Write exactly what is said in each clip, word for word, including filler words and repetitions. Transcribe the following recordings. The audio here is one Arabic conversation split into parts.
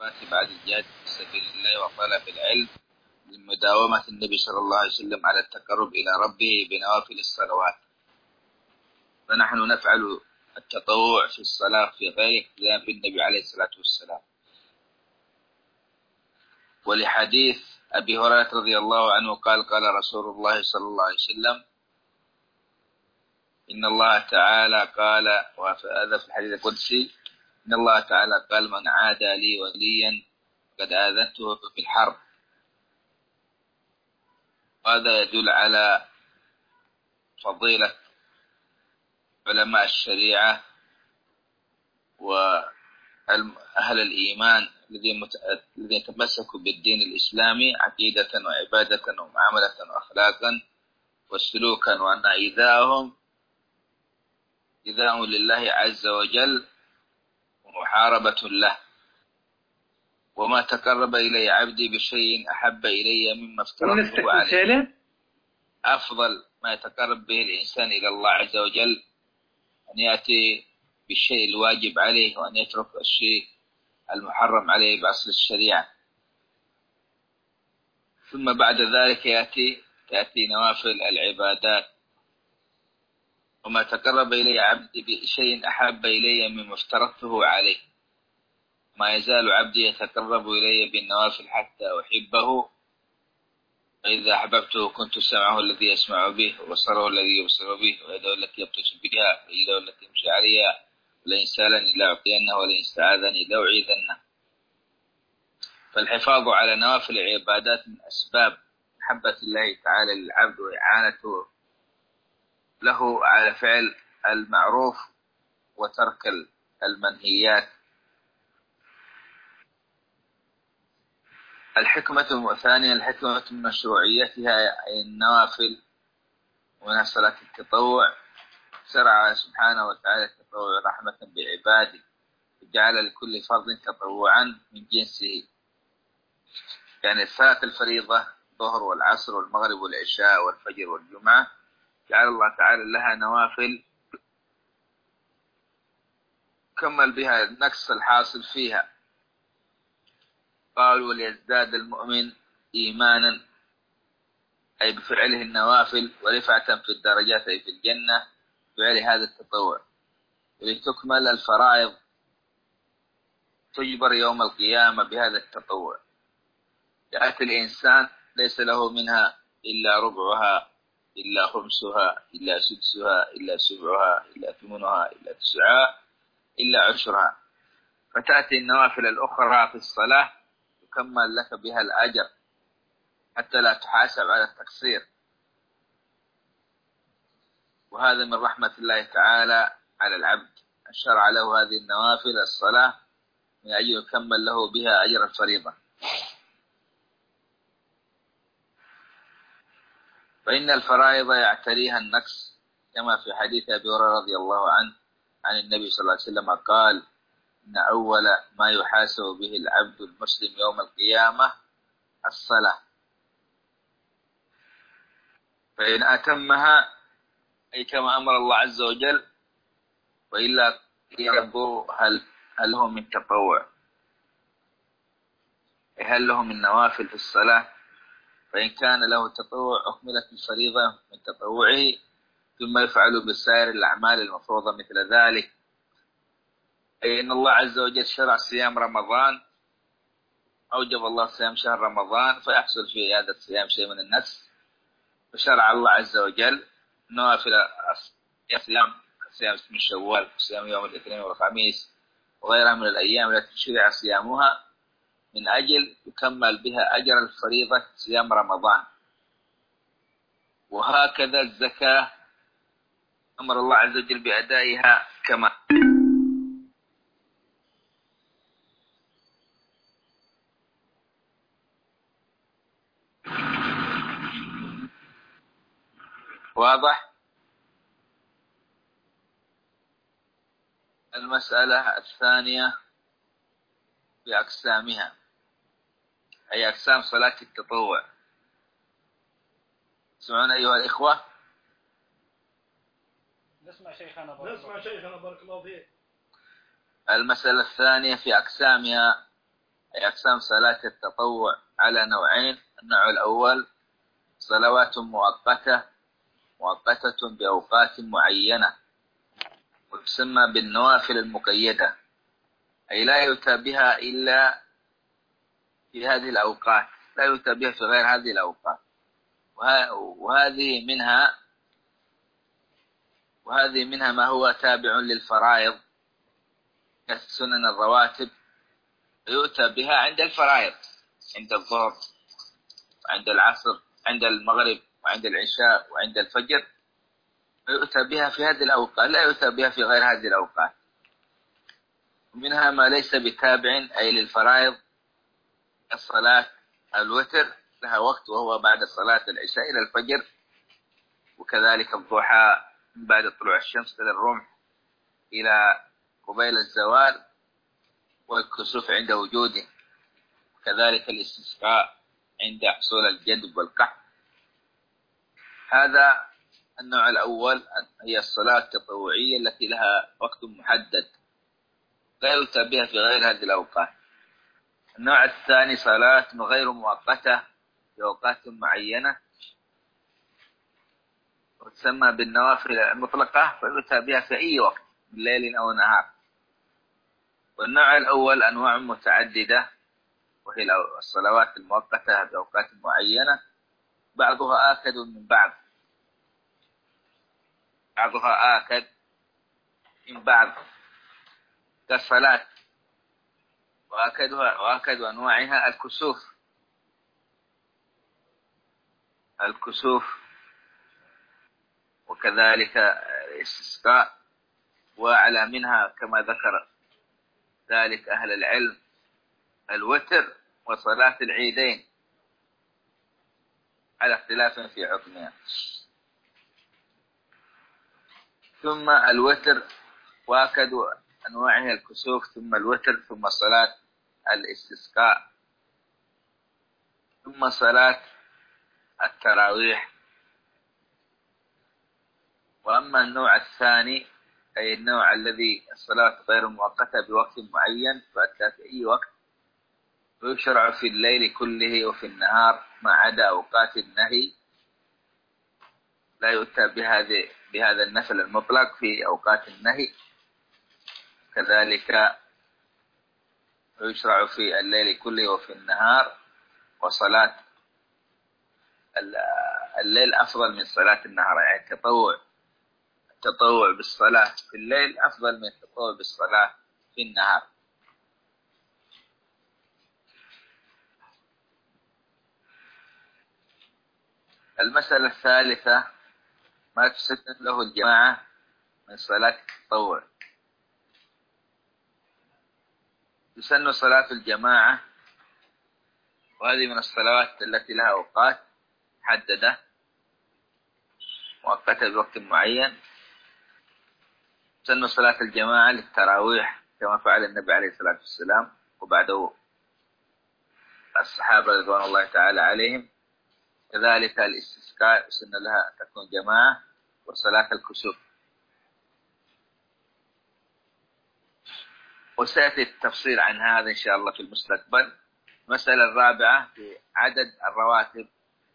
بعد الجهاد في سبيل الله وطلب العلم لمداومة النبي صلى الله عليه وسلم على التقرب إلى ربه بنوافل الصلوات. فنحن نفعل التطوع في الصلاة في غير اقتداء بالنبي عليه الصلاة والسلام. ولحديث أبي هريرة رضي الله عنه قال قال رسول الله صلى الله عليه وسلم: إن الله تعالى قال، وهذا في الحديث القدسي، إن الله تعالى قال: من عادى لي وليا قد آذنته في الحرب. وهذا يدل على فضيلة علماء الشريعة وأهل الإيمان الذين يتمسكوا بالدين الإسلامي عقيدة وعبادة ومعاملة وأخلاقا وسلوكا، وأن إيذاءهم إيذاء لله عز وجل ومحاربة له. وما تقرب إلي عبدي بشيء أحب إلي مما افترضته عليه. أفضل ما يتقرب به الإنسان إلى الله عز وجل أن يأتي بالشيء الواجب عليه، وأن يترك الشيء المحرم عليه بأصل الشريعة. ثم بعد ذلك يأتي تأتي نوافل العبادات. وما تقرب إلي عبدي بشيء أحب إلي مما افترضته عليه. ما يزال عبدي يتقرب إلي بالنوافل حتى أحبه، فإذا أحببته كنت سمعه الذي يسمع به، وبصره الذي يبصر به، ويده التي يبطش بها، ويده التي يمشي عليها، ولئن سألني لأعطينه، ولئن استعاذني لأعيذنه. فالحفاظ على نوافل العبادات من أسباب محبة الله تعالى للعبد وإعانته له على فعل المعروف وترك المنهيات. الحكمة الثانية الحكمة من مشروعيتها أي النوافل ومنها صلاة التطوع. شرع سبحانه وتعالى التطوع رحمة بعباده، وجعل لكل فرض تطوعا من جنسه. يعني صلاة الفريضة الظهر والعصر والمغرب والعشاء والفجر والجمعة جعل الله تعالى لها نوافل كمل بها النقص الحاصل فيها. قالوا: وليزداد المؤمن إيمانا، أي بفعله النوافل، ورفعة في الدرجات أي في الجنة بفعل هذا التطوع. ولتكمل الفرائض تجبر يوم القيامة بهذا التطوع. يأتي الإنسان ليس له منها إلا ربعها، إلا خمسها، إلا سدسها، إلا سبعها، إلا ثمنها، إلا تسعها، إلا عشرها. فتأتي النوافل الأخرى في الصلاة يكمل لك بها الأجر حتى لا تحاسب على التقصير. وهذا من رحمة الله تعالى على العبد، شرع له هذه النوافل الصلاة من أجل يكمل له بها أجر الفريضة. فإن الفرائض يعتريها النقص، كما في حديث أبي هريرة رضي الله عنه عن النبي صلى الله عليه وسلم قال: إن أول ما يحاسب به العبد المسلم يوم القيامة الصلاة، فإن أتمها أي كما أمر الله عز وجل، وإلا ينظر هل هل له من تطوع، هل له من نوافل في الصلاة. فإن كان له تطوع أكملت الفريضة من تطوعه، ثم يفعل بسائر الأعمال المفروضة مثل ذلك. أي إن الله عز وجل شرع صيام رمضان، أوجب الله صيام شهر رمضان، فيحصل في هذا الصيام شيء من النقص، فشرع الله عز وجل نوافل الصيام كصيام من شوال، صيام يوم الاثنين والخميس، وغيرها من الأيام التي شرع صيامها من أجل يكمل بها أجر الفريضة صيام رمضان. وهكذا الزكاة أمر الله عز وجل بأدائها كما واضح. المسألة الثانية بأقسامها، أي أقسام صلاة التطوع. سمعون أيها الإخوة؟ نسمع شيخنا بارك نسمع شيخنا بارك الله فيك. المسألة الثانية في أقسامها أي أقسام صلاة التطوع على نوعين. النوع الأول صلوات مؤقتة مؤقتة بأوقات معينة، وتسمى بالنوافل المقيدة، أي لا يؤتى بها إلا في هذه الأوقات، لا يؤتى بها في غير هذه الأوقات. وهذه منها وهذه منها ما هو تابع للفرائض كالسنن الرواتب، يؤتى بها عند الفرائض، عند الظهر وعند العصر، عند المغرب وعند العشاء وعند الفجر، يؤتى بها في هذه الأوقات، لا يؤتى بها في غير هذه الأوقات. ومنها ما ليس بتابع أي للفرائض، الصلاة الوتر لها وقت وهو بعد صلاة العشاء إلى الفجر، وكذلك الضحى من بعد طلوع الشمس إلى الرمح إلى قبيل الزوال، والكسوف عند وجوده، وكذلك الاستسقاء عند حصول الجدب والقحط. هذا النوع الأول، هي الصلاة التطوعية التي لها وقت محدد لا يؤتى بها في غير هذه الأوقات. النوع الثاني صلاة غير مؤقتة في أوقات معينة، وتسمى بالنوافل المطلقة، فيؤتى بها في أي وقت من ليل أو نهار. والنوع الأول أنواع متعددة، وهي الصلوات المؤقتة بأوقات معينة، بعضها آكد من بعض بعضها آكد من بعض كالصلاة، وآكدها وآكد أنواعها الكسوف الكسوف وكذلك الاستسقاء، وأعلى منها كما ذكر ذلك أهل العلم الوتر وصلاة العيدين على اختلاف في حكمها. ثم الوتر وأكد أنواعه الكسوف، ثم الوتر، ثم صلاة الاستسقاء، ثم صلاة التراويح. وأما النوع الثاني أي النوع الذي الصلاة غير مؤقتة بوقت معين فأتى في أي وقت، ويشرع في الليل كله وفي النهار ما عدا أوقات النهي، لا يؤتى بهذه بهذا النفل المطلق في أوقات النهي. كذلك ويشرع في الليل كله وفي النهار. وصلاة الليل أفضل من صلاة النهار، يعني التطوع التطوع بالصلاة في الليل أفضل من التطوع بالصلاة في النهار. المسألة الثالثة ما تسن له الجماعة من صلاة التطوع. تسن صلاة الجماعة، وهذه من الصلوات التي لها أوقات محددة مؤقتة بوقت معين. تسن صلاة الجماعة للتراويح كما فعل النبي عليه الصلاة والسلام وبعده الصحابة رضوان الله تعالى عليهم. كذلك الاستسقاء سن لها تكون جماعة، وصلاة الكسوف. وسيأتي التفصيل عن هذا إن شاء الله في المستقبل. المسألة الرابعة في عدد الرواتب،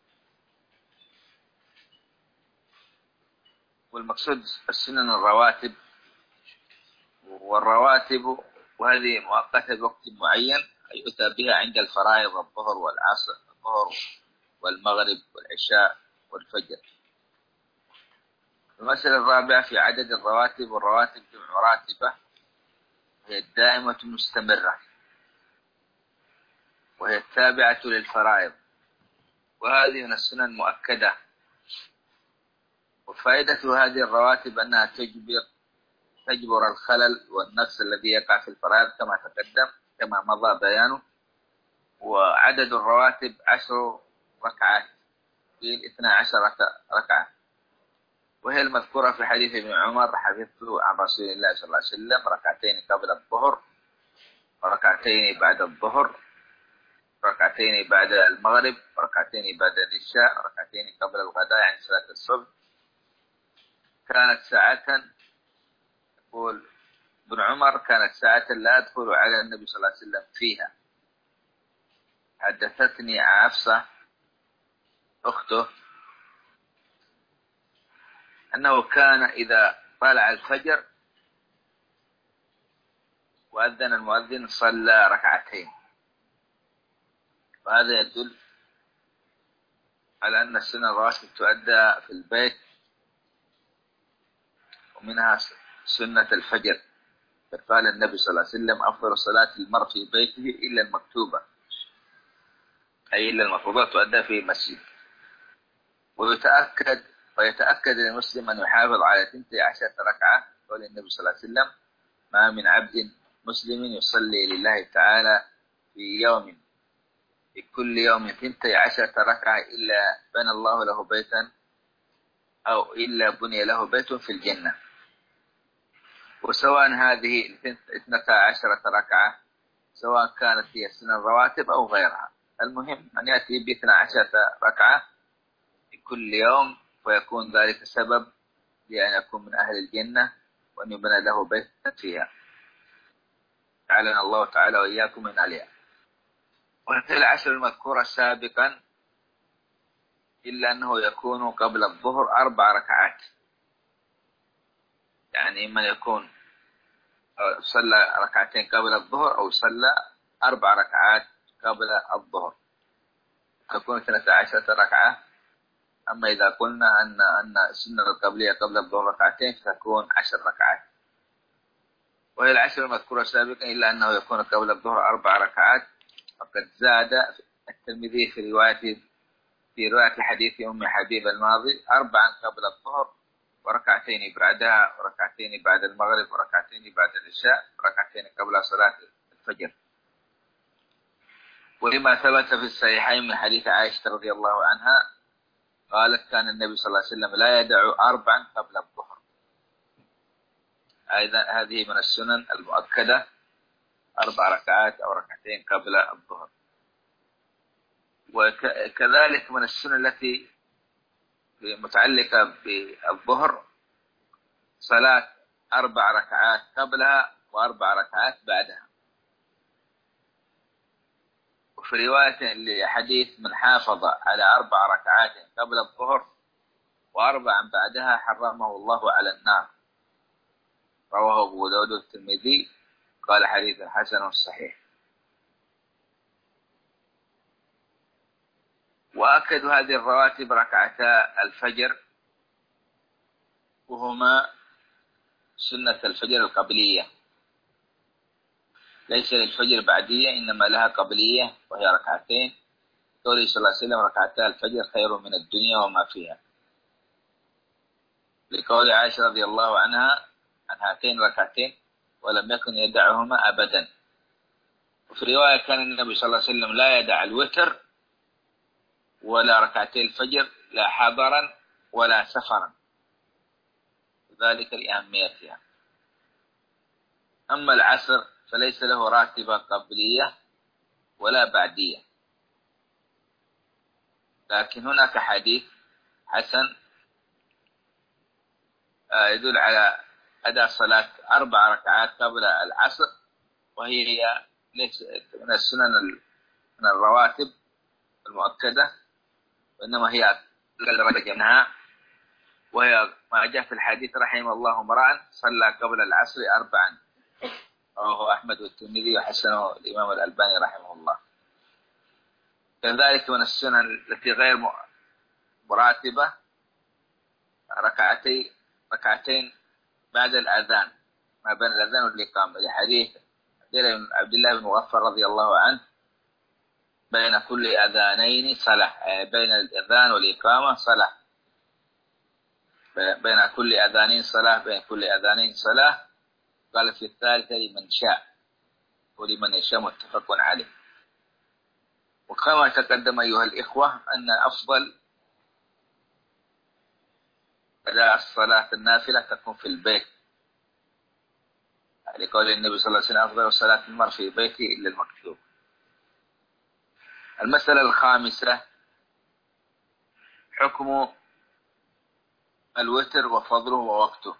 والمقصود السنن الرواتب. والرواتب وهذه مؤقتة بوقت معين يؤتى بها عند الفرائض، الظهر والعصر الظهر والمغرب والعشاء والفجر. المسألة الرابعة في عدد الرواتب، والرواتب جمع راتبة، هي الدائمة المستمرة، وهي التابعة للفرائض، وهذه من السنن المؤكدة. وفائدة هذه الرواتب أنها تجبر تجبر الخلل والنقص الذي يقع في الفرائض كما تقدم كما مضى بيانه. وعدد الرواتب عشر ركعات في اثنا عشر ركعة، وهي المذكورة في حديث ابن عمر حديثه عن رسول الله صلى الله عليه وسلم: ركعتين قبل الظهر، وركعتين بعد الظهر، ركعتين بعد المغرب، وركعتين بعد العشاء، ركعتين قبل الغداء يعني صلاة الصبح. كانت ساعة، يقول ابن عمر، كانت ساعة لا أدخل على النبي صلى الله عليه وسلم فيها حدثتني حفصة أخته أنه كان إذا طلع الفجر وأذن المؤذن صلى ركعتين، وهذا يدل على أن السنة الرواتب تؤدى في البيت، ومنها سنة الفجر. قال النبي صلى الله عليه وسلم: أفضل صلاة المرء في بيته إلا المكتوبة، أي إلا المفروضات تؤدى في مسجد. ويتأكد ويتأكد للمسلم أن يحافظ على ثنتي عشرة ركعة، قال النبي صلى الله عليه وسلم: ما من عبد مسلم يصلي لله تعالى في يوم في كل يوم ثنتي عشرة ركعة إلا بنى الله له بيتا أو إلا بني له بيت في الجنة. وسواء هذه اثنتا عشرة ركعة سواء كانت هي السنة الرواتب أو غيرها، المهم أن يأتي باثنى عشرة ركعة في كل يوم، ويكون ذلك سبب لأن يكون من أهل الجنة وأن يبنى له بيت فيها. أعلن الله تعالى وإياكم من عليها. وفي العشر المذكورة سابقا إلا أنه يكون قبل الظهر أربع ركعات، يعني إما يكون صلى ركعتين قبل الظهر أو صلى أربع ركعات قبل الظهر، تكون اثنتا عشرة ركعة. أما إذا قلنا أن أن السنة القبلية قبل الظهر ركعتين فتكون عشر ركعات. وهي العشر المذكورة سابقا إلا أنه يكون قبل الظهر أربع ركعات، وقد زاد الترمذي في رواية في رواية حديث أم حبيب الماضي: أربعا قبل الظهر وركعتين بعدها وركعتين بعد المغرب وركعتين بعد العشاء وركعتين قبل صلاة الفجر. ولما ثبت في الصحيحين من حديث عائشة رضي الله عنها قالت: كان النبي صلى الله عليه وسلم لا يدع أربعا قبل الظهر. أيضا هذه من السنن المؤكدة، أربع ركعات أو ركعتين قبل الظهر. وكذلك من السنن التي متعلقة بالظهر صلاة أربع ركعات قبلها وأربع ركعات بعدها. وفي رواية لحديث: من حافظ على أربع ركعات قبل الظهر وأربعا بعدها حرمه الله على النار، رواه أبو داود والترمذي، قال حديث حسن صحيح. وأكد هذه الرواتب ركعتا الفجر، وهما سنة الفجر القبلية، ليس للفجر بعدية إنما لها قبلية وهي ركعتين. قوله صلى الله عليه وسلم: ركعتا الفجر خير من الدنيا وما فيها، لقول عائشة رضي الله عنها عن هاتين ركعتين ولم يكن يدعهما أبدا. وفي رواية: كان النبي صلى الله عليه وسلم لا يدع الوتر ولا ركعتي الفجر لا حضرا ولا سفرا، ذلك لأهميتها. أما العصر فليس له راتبة قبلية ولا بعدية، لكن هناك حديث حسن يدل على أداء صلاة أربع ركعات قبل العصر، وهي ليس من السنن من الرواتب المؤكدة، وإنما هي أقل منها، وهي ما جاء في الحديث: رحم الله امرأ صلى قبل العصر أربعا، رواه أحمد والترمذي وحسنه الإمام الألباني رحمه الله. كذلك من السنن التي غير مراتبة ركعتي ركعتين بعد الأذان، ما بين الأذان والإقامة، لحديث عبد الله بن مغفر رضي الله عنه: بين كل أذانين صلاة، يعني بين الأذان والإقامة صلاة، بين كل أذانين صلاة بين كل أذانين صلاة. قال: في الثالثة لمن شاء ولمن يشاء، متفق عليه. وكما تقدم أيها الإخوة أن أفضل أداء الصلاة النافلة تكون في البيت، لقول النبي صلى الله عليه وسلم: أفضل صلاة المرء في بيته إلا المكتوب. المسألة الخامسة: حكم الوتر وفضله ووقته.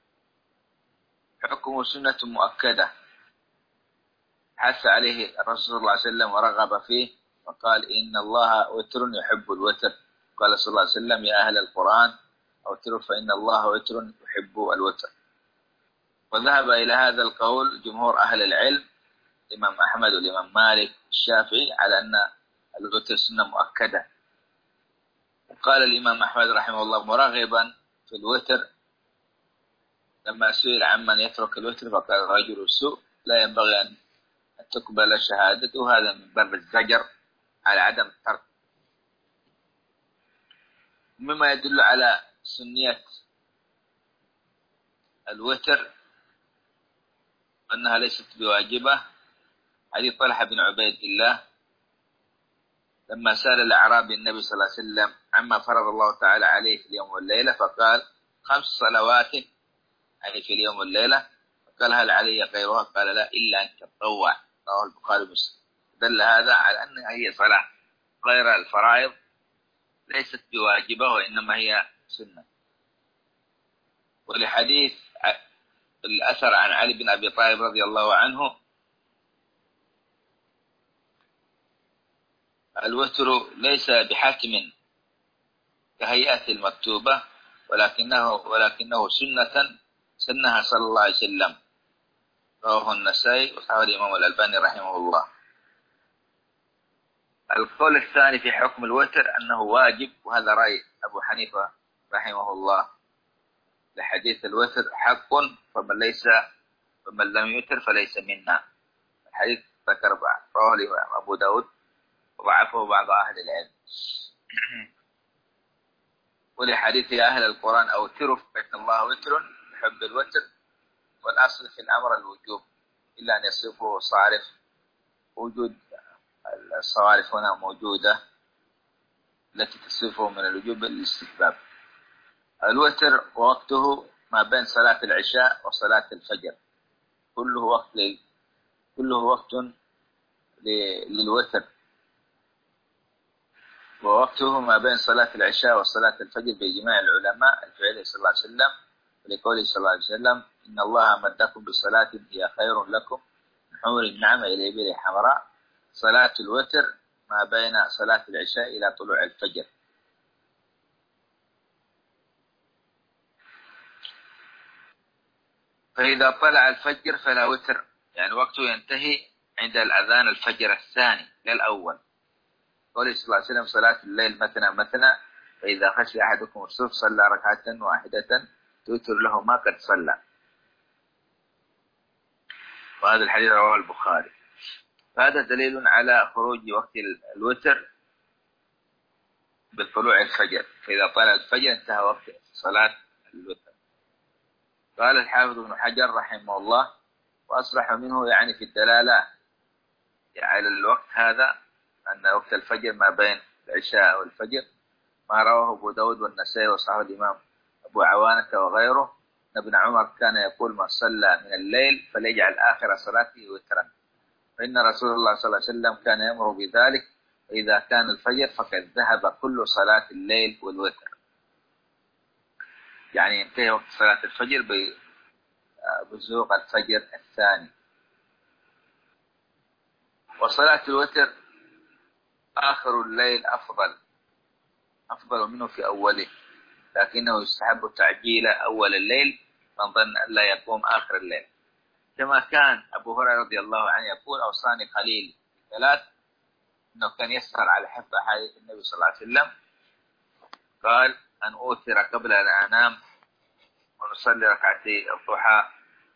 حكمه سنة مؤكدة حث عليه الرسول صلى الله عليه وسلم ورغب فيه، وقال إن الله وتر يحب الوتر. قال صلى الله عليه وسلم يا أهل القرآن أوتروا فإن الله وتر يحب الوتر. وذهب إلى هذا القول جمهور أهل العلم الإمام أحمد والإمام مالك الشافعي على أن الوتر سنة مؤكدة. وقال الإمام أحمد رحمه الله مرغبا في الوتر لما سئل عمن يترك الوتر فقال رجل سوء لا ينبغي أن تقبل شهادته. هذا من باب الزجر على عدم الترك. مما يدل على سنية الوتر أنها ليست بواجبة حديث طلحة بن عبيد الله لما سأل الأعرابي النبي صلى الله عليه وسلم عما فرض الله تعالى عليه في اليوم والليلة فقال خمس صلوات يعني في اليوم والليلة. فقال هل علي غيرها؟ قال لا إلا أن تتطوع. رواه البخاري ومسلم. دل هذا على أن هي صلاة غير الفرائض ليست بواجبة وإنما هي سنة. ولحديث الأثر عن علي بن أبي طالب رضي الله عنه الوتر ليس بحتم كهيئة المكتوبة ولكنه ولكنه سنة سنها صلى الله عليه وسلم. رواه النسائي وصححه الإمام الألباني رحمه الله. القول الثاني في حكم الوتر أنه واجب، وهذا رأي أبو حنيفة رحمه الله لحديث الوتر حق فمن ليس فمن لم يوتر فليس منا. الحديث ذكر رواه الإمام أبو داود وضعفه بعض أهل العلم. ولحديث أهل القرآن أوتروا فإن الله وتر يحب الوتر. والأصل في الأمر الوجوب إلا أن يصفه صارف. وجود الصوارف هنا موجودة التي تصفه من الوجوب بالاستحباب. الوتر وقته ما بين صلاة العشاء وصلاة الفجر كله وقت كله وقت للوتر. ووقته ما بين صلاة العشاء وصلاة الفجر بإجماع العلماء الفعلي صلى الله عليه وسلم ولقوله صلى الله عليه وسلم إن الله أمدكم بصلاة هي خير لكم من حمر النعمة إلى إبل حمراء. صلاة الوتر ما بين صلاة العشاء إلى طلوع الفجر. فإذا طلع الفجر فلا وتر، يعني وقته ينتهي عند الأذان الفجر الثاني لا الأول. قال صلى الله عليه وسلم صلاة الليل مثنى مثنى فإذا خشي أحدكم الصبح صلى ركعة واحدة توتر له ما قد صلى. وهذا الحديث رواه البخاري. فهذا دليل على خروج وقت الوتر بطلوع الفجر. فإذا طلع الفجر انتهى وقت صلاة الوتر. قال الحافظ ابن حجر رحمه الله وأصرح منه يعني في الدلالة على الوقت هذا أن وقت الفجر ما بين العشاء والفجر ما رواه أبو داود والنسائي وصححه الإمام أبو عوانة وغيره. ابن عمر كان يقول من صلى من الليل فليجعل آخر صلاته وترا فإن رسول الله صلى الله عليه وسلم كان يأمر بذلك. وإذا كان الفجر فقد ذهب كل صلاة الليل والوتر، يعني ينتهي وقت صلاة الفجر بزوغ الفجر الثاني. وصلاة الوتر آخر الليل أفضل أفضل منه في أوله، لكنه يستحب تعجيل أول الليل من ظن أن لا يقوم آخر الليل. كما كان أبو هريرة رضي الله عنه يقول أوصاني خليل ثلاث، أنه كان يسهر على حفظ أحاديث النبي صلى الله عليه وسلم. قال أن أوتر قبل أن أنام ونصلي ركعتي الضحى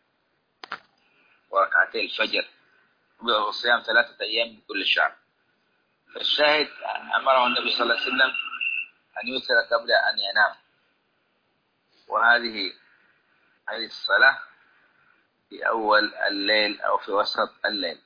وركعتي الفجر وصيام ثلاثة أيام من كل شهر. فالشاهد أمره النبي صلى الله عليه وسلم أن يوتر قبل أن ينام. وهذه هذه الصلاة في أول الليل أو في وسط الليل.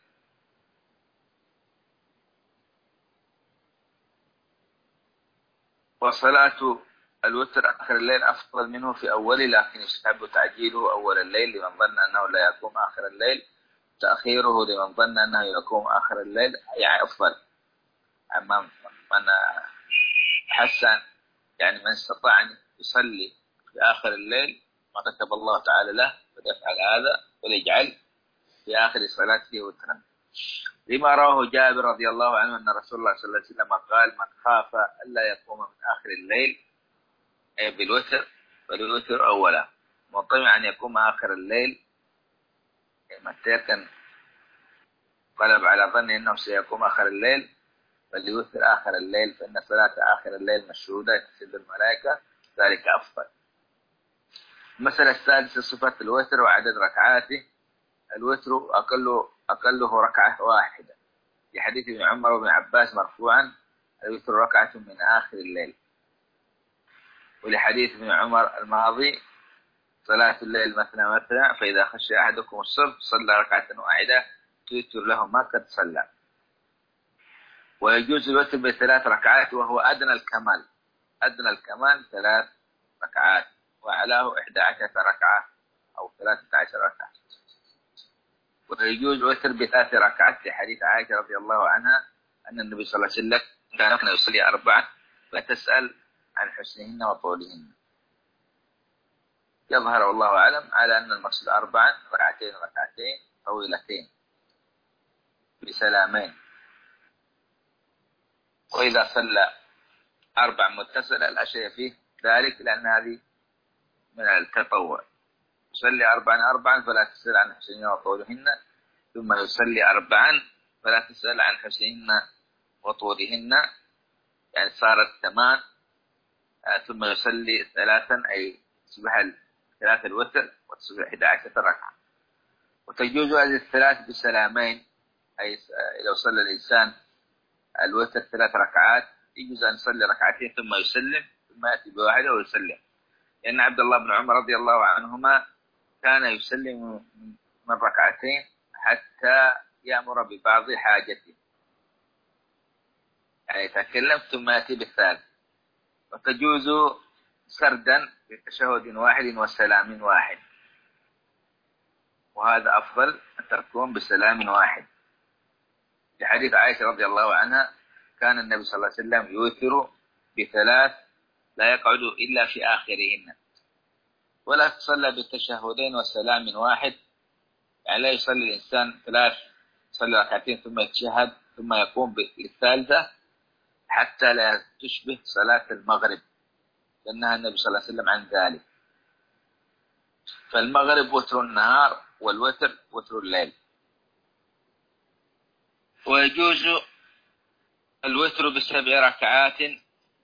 وصلاة الوتر آخر الليل أفضل منه في أوله، لكن يستحب تعجيله أول الليل لمن ظن أنه لا يقوم آخر الليل، تأخيره لمن ظن أنه يقوم آخر الليل يعني أفضل. أمام من حسن يعني من استطاع أن يصلي في آخر الليل ما كتب الله تعالى له فليفعل هذا وليجعل في آخر صلاته وترا. لما رواه جابر رضي الله عنه أن رسول الله صلى الله عليه وسلم قال من خاف ألا يقوم من آخر الليل أي بالوتر فالوتر أولا، وطمع أن يقوم آخر الليل متى كان قلب على ظن أنه سيقوم آخر الليل فليوتر آخر الليل، فإن صلاة آخر الليل مشهودة تسد الملائكة، ذلك أفضل. المسألة السادسة صفة الوتر وعدد ركعاته. الوتر أقله, أقله ركعة واحدة، في حديث ابن عمر وابن عباس مرفوعا الوتر ركعة من آخر الليل، ولحديث ابن عمر الماضي صلاة الليل مثنى مثنى فإذا خشي أحدكم الصبح صلى ركعة واحدة توتر له ما قد صلى. ويجوز الوتر بثلاث ركعات وهو أدنى الكمال، أدنى الكمال ثلاث ركعات وعلاه إحدى عشرة ركعة أو ثلاثة عشر ركعة. ويجوز الوتر بثلاث ركعات في حديث عائشة رضي الله عنها أن النبي صلى الله عليه وسلم كان يصلي أربعة فتسأل عن حسنهن وطولهن. يظهر والله أعلم على أن المقصود أربعا ركعتين ركعتين طويلتين بسلامين. وإذا صلى أربع متصلة لا شيء فيه ذلك، لأن هذه من التطوع. يصلي أربعا أربعا فلا تسأل عن حسنهن وطولهن، ثم يصلي أربعا فلا تسأل عن حسنهن وطولهن، يعني صارت ثمان، ثم يصلي ثلاثا أي تصبح ثلاث الوتر وتصبح إحدى عشرة ركعة. وتجوز هذه الثلاث بسلامين، أي لو صلى الإنسان الوتر ثلاث ركعات يجوز أن يصلي ركعتين ثم يسلم ثم يأتي بواحدة ويسلم، لأن عبد الله بن عمر رضي الله عنهما كان يسلم من ركعتين حتى يأمر ببعض حاجته، يعني يتكلم ثم يأتي بالثالث. وتجوز سردا بتشهد واحد وسلام واحد، وهذا أفضل أن تكون بسلام واحد. في حديث عائشة رضي الله عنها كان النبي صلى الله عليه وسلم يوتر بثلاث لا يقعد إلا في آخرهن، ولا تصلى بالتشهدين وسلام واحد، يعني لا يصلي الإنسان ثلاث يصلي ركعتين ثم يتشهد ثم يقوم بالثالثة حتى لا تشبه صلاة المغرب، لأنها النبي صلى الله عليه وسلم عن ذلك. فالمغرب وتر النهار والوتر وتر الليل. ويجوز الوتر بسبع ركعات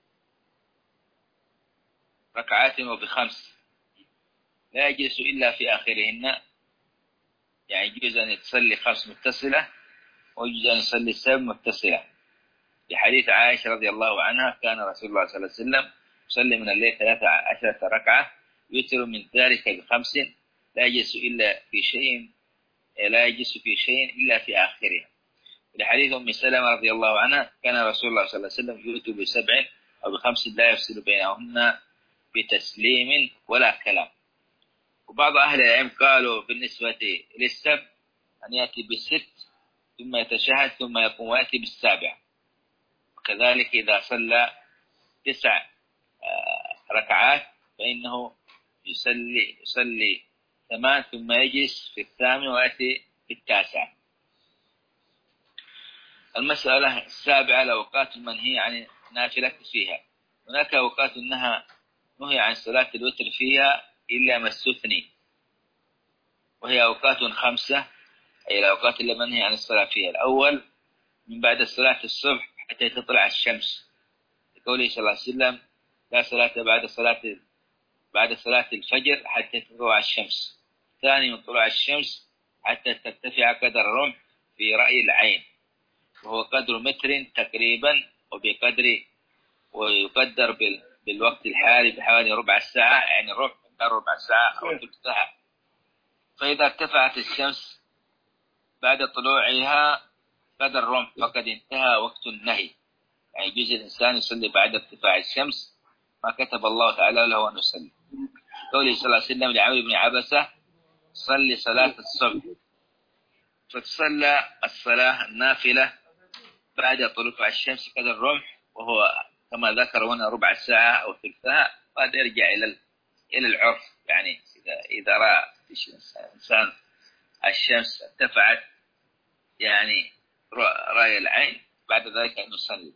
ركعات وبخمس لا يجلس إلا في آخرهن، يعني يجوز أن يتصلي خمس متصلة ويجوز أن يصلي سبع متصلة. لحديث عائشة رضي الله عنها كان رسول الله صلى الله عليه وسلم يصلي من الليل ثلاثة عشرة ركعة يوتر من ذلك بخمس لا يجلس إلا في شيء لا يجلس في شيء إلا في آخرها. لحديث أم سلمة رضي الله عنها كان رسول الله صلى الله عليه وسلم يوتر بسبع أو بخمس لا يفصل بينهن بتسليم ولا كلام. وبعض أهل العلم قالوا بالنسبة للسبع أن يأتي بالست ثم يتشهد ثم يقوم ويأتي بالسابع. وكذلك إذا صلى تسع ركعات فإنه يصلي يصلي ثمان ثم يجلس في الثامن ويأتي في التاسع. المسألة السابعة الأوقات المنهي عن النافلة فيها. هناك أوقات أنها نهي عن صلاة الوتر فيها إلا ما استثني، وهي أوقات خمسة، أي الأوقات اللي منهي عن الصلاة فيها. الأول من بعد صلاة الصبح حتى تطلع الشمس، لقوله صلى الله عليه وسلم لا صلاة بعد صلاة بعد صلاة الفجر حتى تطلع الشمس. الثاني من طلوع الشمس حتى ترتفع قدر الرمح في رأي العين، وهو قدر متر تقريبا، وبقدر ويقدر بالوقت الحالي بحوالي ربع ساعة، يعني ربع ربع ساعة أو ثلث ساعة. فإذا ارتفعت الشمس بعد طلوعها قدر الرمح فقد انتهى وقت النهي، يعني يجوز الإنسان يصلي بعد ارتفاع الشمس ما كتب الله تعالى له أن يصلي. قوله صلى الله عليه وسلم لعمرو بن عبسة صلي صلاة الصبح، فتصلى الصلاة النافلة بعد طلوع الشمس قدر الرمح، وهو كما ذكر هنا ربع ساعة أو ثلثها، قد يرجع إلى إلى العرف، يعني إذا إذا رأى الإنسان الشمس ارتفعت يعني رأي العين بعد ذلك أن يصلي.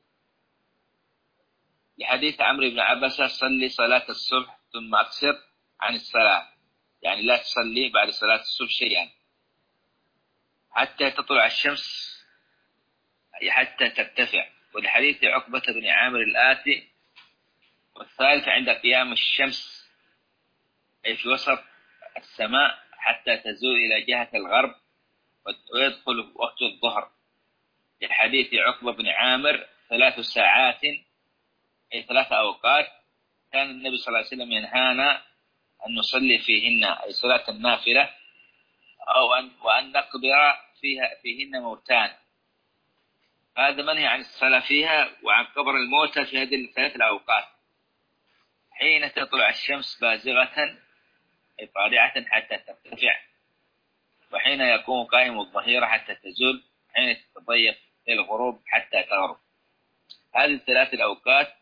لحديث عمرو بن عبسة صلي صلاة الصبح ثم أقصر عن الصلاة، يعني لا تصلي بعد صلاة الصبح شيئا حتى تطلع الشمس حتى ترتفع. والحديث عقبة بن عامر الآتي. والثالث عند قيام الشمس أي في وسط السماء حتى تزول إلى جهة الغرب ويدخل وقت الظهر. للحديث عقبة بن عامر ثلاث ساعات أي ثلاث أوقات كان النبي صلى الله عليه وسلم ينهانا أن نصلي فيهن أي صلاة النافلة أو أن وأن نقبر فيها فيهن موتان. هذا منهي عن الصلاة فيها وعن قبر الموتى في هذه الثلاث الأوقات حين تطلع الشمس بازغة أي طالعة حتى ترتفع، وحين يقوم قائم الظهيرة حتى تزول، حين تتضيق الغروب حتى تغرب. هذه الثلاث الأوقات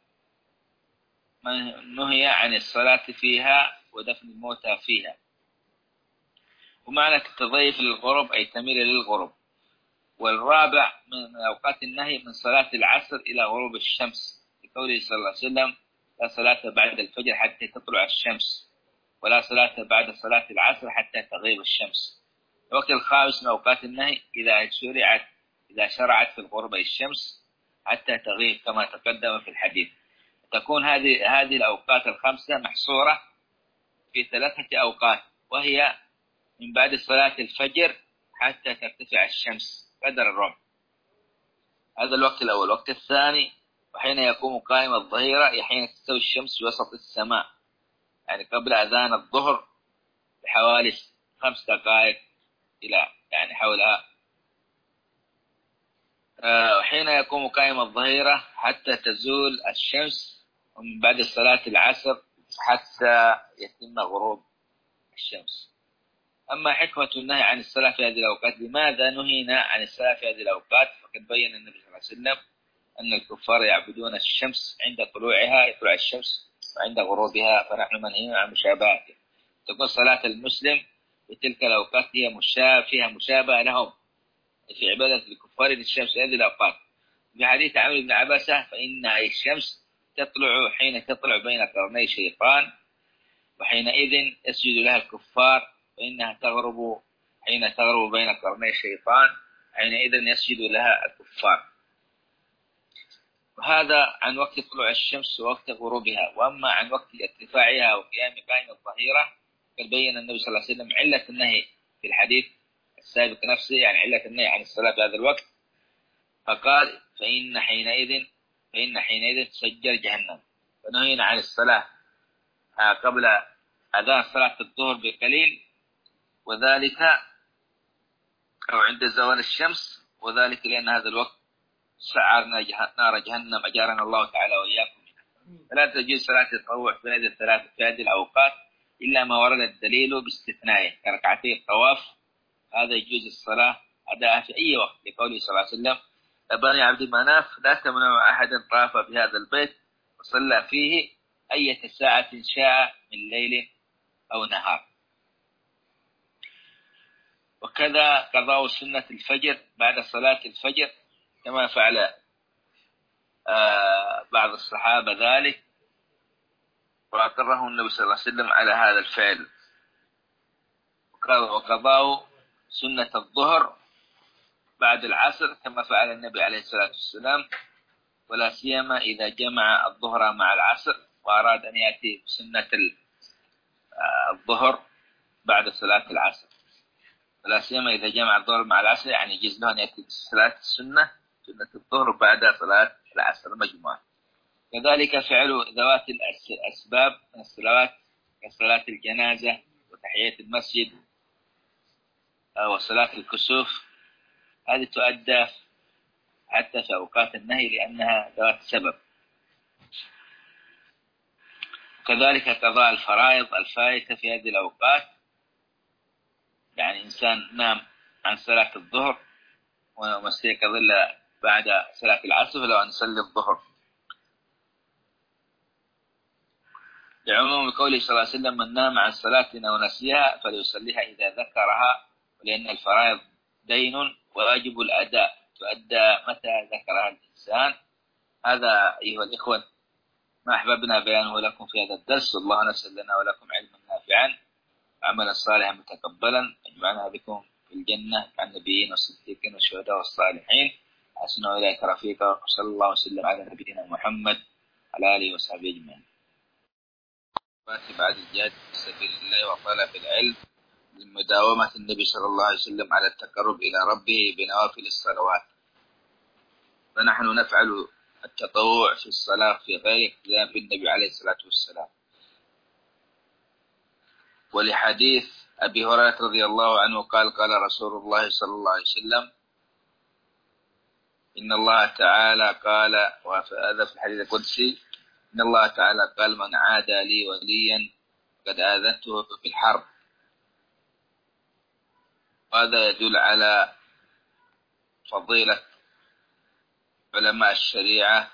نهي عن الصلاة فيها ودفن الموتى فيها. ومعنى تتضيف للغروب أي تميل للغروب. والرابع من أوقات النهي من صلاة العصر إلى غروب الشمس لقوله صلى الله عليه وسلم لا صلاة بعد الفجر حتى تطلع الشمس ولا صلاة بعد صلاة العصر حتى تغيب الشمس. الوقت الخامس من أوقات النهي إذا شرعت إذا شرعت في الغروب الشمس حتى تغيب كما تقدم في الحديث. تكون هذه هذه الأوقات الخمسة محصورة في ثلاثة أوقات، وهي من بعد صلاة الفجر حتى ترتفع الشمس قدر الرمح. هذا الوقت الأول. الوقت الثاني وحين يقوم قائم الظهيرة حين تستوي الشمس في وسط السماء، يعني قبل أذان الظهر بحوالي خمس دقائق إلى يعني حولها. وحين يقوم قائم الظهيرة حتى تزول الشمس، ومن بعد صلاة العصر حتى يتم غروب الشمس. أما حكمة النهي عن الصلاة في هذه الأوقات، لماذا نهينا عن الصلاة في هذه الأوقات؟ فقد بين النبي صلى الله عليه وسلم أن الكفار يعبدون الشمس عند طلوعها يطلع الشمس وعند غروبها، فنحن منهيون عن مشابهته. تكون صلاة المسلم في تلك الأوقات هي مشابه فيها مشابهة لهم في عبادة الكفار للشمس في هذه الأوقات. في حديث عمرو بن عبسة فإن الشمس تطلع حين تطلع بين قرني شيطان وحينئذ يسجد لها الكفار، فإنها تغرب حين تغرب بين قرني الشيطان حينئذ يسجد لها الكفار. وهذا عن وقت طلوع الشمس ووقت غروبها. وأما عن وقت ارتفاعها وقيام قائم الظهيرة قد بين النبي صلى الله عليه وسلم علة النهي في الحديث السابق نفسه، يعني علة النهي عن الصلاة في هذا الوقت، فقال فإن حينئذ فإن حينئذ تسجر جهنم. فنهينا عن الصلاة قبل أذان صلاة الظهر بقليل، وذلك أو عند زوال الشمس، وذلك لأن هذا الوقت سعرنا نار جهنم أجارنا الله تعالى وإياكم. فلا تجوز صلاة التطوع في هذه الثلاث في هذه الأوقات إلا ما ورد الدليل باستثنائه كركعتي الطواف، هذا يجوز الصلاة أداء في أي وقت لقوله صلى الله عليه وسلم بني عبد مناف لا تمنع أحد طاف بهذا البيت وصلى فيه أية ساعة شاء من ليل أو نهار. وكذا قضاء سنة الفجر بعد صلاة الفجر كما فعل آه بعض الصحابة ذلك، وأقره النبي صلى الله عليه وسلم على هذا الفعل. وقضاء سنة الظهر بعد العصر كما فعل النبي عليه الصلاة والسلام، ولا سيما إذا جمع الظهر مع العصر وأراد أن يأتي بسنة الظهر بعد صلاة العصر، ولا سيما إذا جمع الظهر مع العصر يعني يجوز له أن يأتي بصلاة السنة سنة الظهر بعد صلاة العصر مجموعة. كذلك فعل ذوات الأسباب من الصلوات كصلاة الجنازة وتحية المسجد وصلاة الكسوف، هذه تؤدى حتى في أوقات النهي لأنها ذوات سبب. كذلك قضاء الفرائض الفائتة في هذه الأوقات، يعني إنسان نام عن صلاة الظهر ومستيقظ إلا بعد صلاة العصر فلو أن يصلي الظهر، لعموم قوله صلى الله عليه وسلم من نام عن صلاة ونسيها فليصليها إذا ذكرها، ولأن الفرائض دين وواجب الأداء تؤدى متى ذكرها الإنسان. هذا أيها الإخوة ما أحببنا بيانه لكم في هذا الدرس، والله نسأل لنا ولكم علما نافعا وعملا صالحا متقبلا، يجمعنا بكم في الجنة مع النبيين والصديقين والشهداء والصالحين، حسن أولئك رفيقا، وصلى الله وسلم على نبينا محمد على آله وصحبه أجمعين. بعد الجهاد في سبيل الله وطلب العلم من مداومة النبي صلى الله عليه وسلم على التقرب إلى ربه بنوافل الصلوات، فنحن نفعل التطوع في الصلاة في غير اقتداء بالنبي عليه الصلاة والسلام. ولحديث أبي هريرة رضي الله عنه قال قال رسول الله صلى الله عليه وسلم إن الله تعالى قال، وهذا في الحديث القدسي، إن الله تعالى قال من عادى لي وليا قد آذنته في الحرب. وهذا يدل على فضيلة علماء الشريعة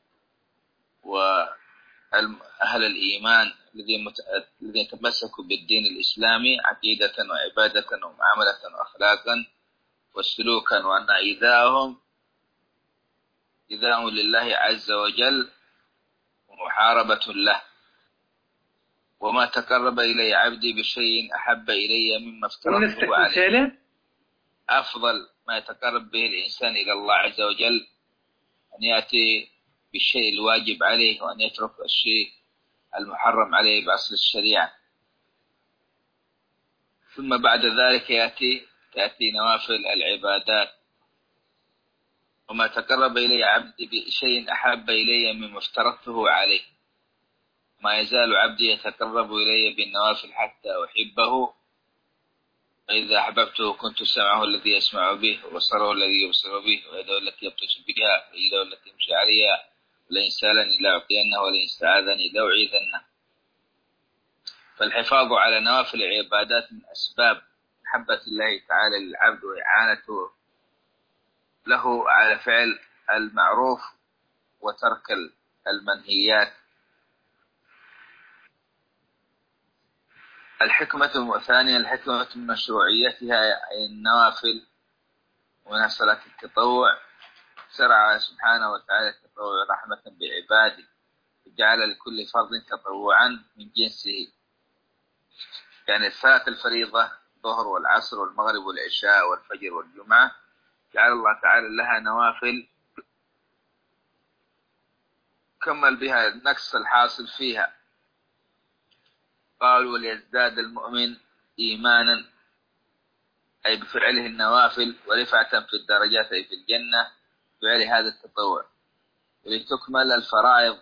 وأهل الإيمان الذين يتمسكوا بالدين الإسلامي عقيدة وعبادة ومعاملة وأخلاقا وسلوكا، وأن إيذاءهم إيذاء لله عز وجل ومحاربة له. وما تقرب إلي عبدي بشيء أحب إلي مما افترضته عليه. أفضل ما يتقرب به الإنسان إلى الله عز وجل أن يأتي بالشيء الواجب عليه، وأن يترك الشيء المحرم عليه بأصل الشريعة. ثم بعد ذلك يأتي تأتي نوافل العبادات. وما تقرب إلي عبدي بشيء أحب إلي مما افترضته عليه. ما يزال عبدي يتقرب إلي بالنوافل حتى أحبه، فإذا أحببته كنت سمعه الذي يسمع به، وبصره الذي يبصر به، ويده التي يبطش بها، ويده التي يمشي عليها، ولئن سألني لأعطينه، ولئن استعاذني لأعيذنه. فالحفاظ على نوافل العبادات من أسباب محبة الله تعالى للعبد وإعانته له على فعل المعروف وترك المنهيات. الحكمة الثانية الحكمة من مشروعيتها أي النوافل ومنها صلاة التطوع. شرع سبحانه وتعالى التطوع رحمة بعباده، وجعل لكل فرض تطوعا من جنسه. يعني صلاة الفريضة الظهر والعصر والمغرب والعشاء والفجر والجمعة جعل الله تعالى لها نوافل كمل بها النقص الحاصل فيها. قال وليزداد المؤمن إيمانا أي بفعله النوافل، ورفعة في الدرجات أي في الجنة بفعل هذا التطوع. ولتكمل الفرائض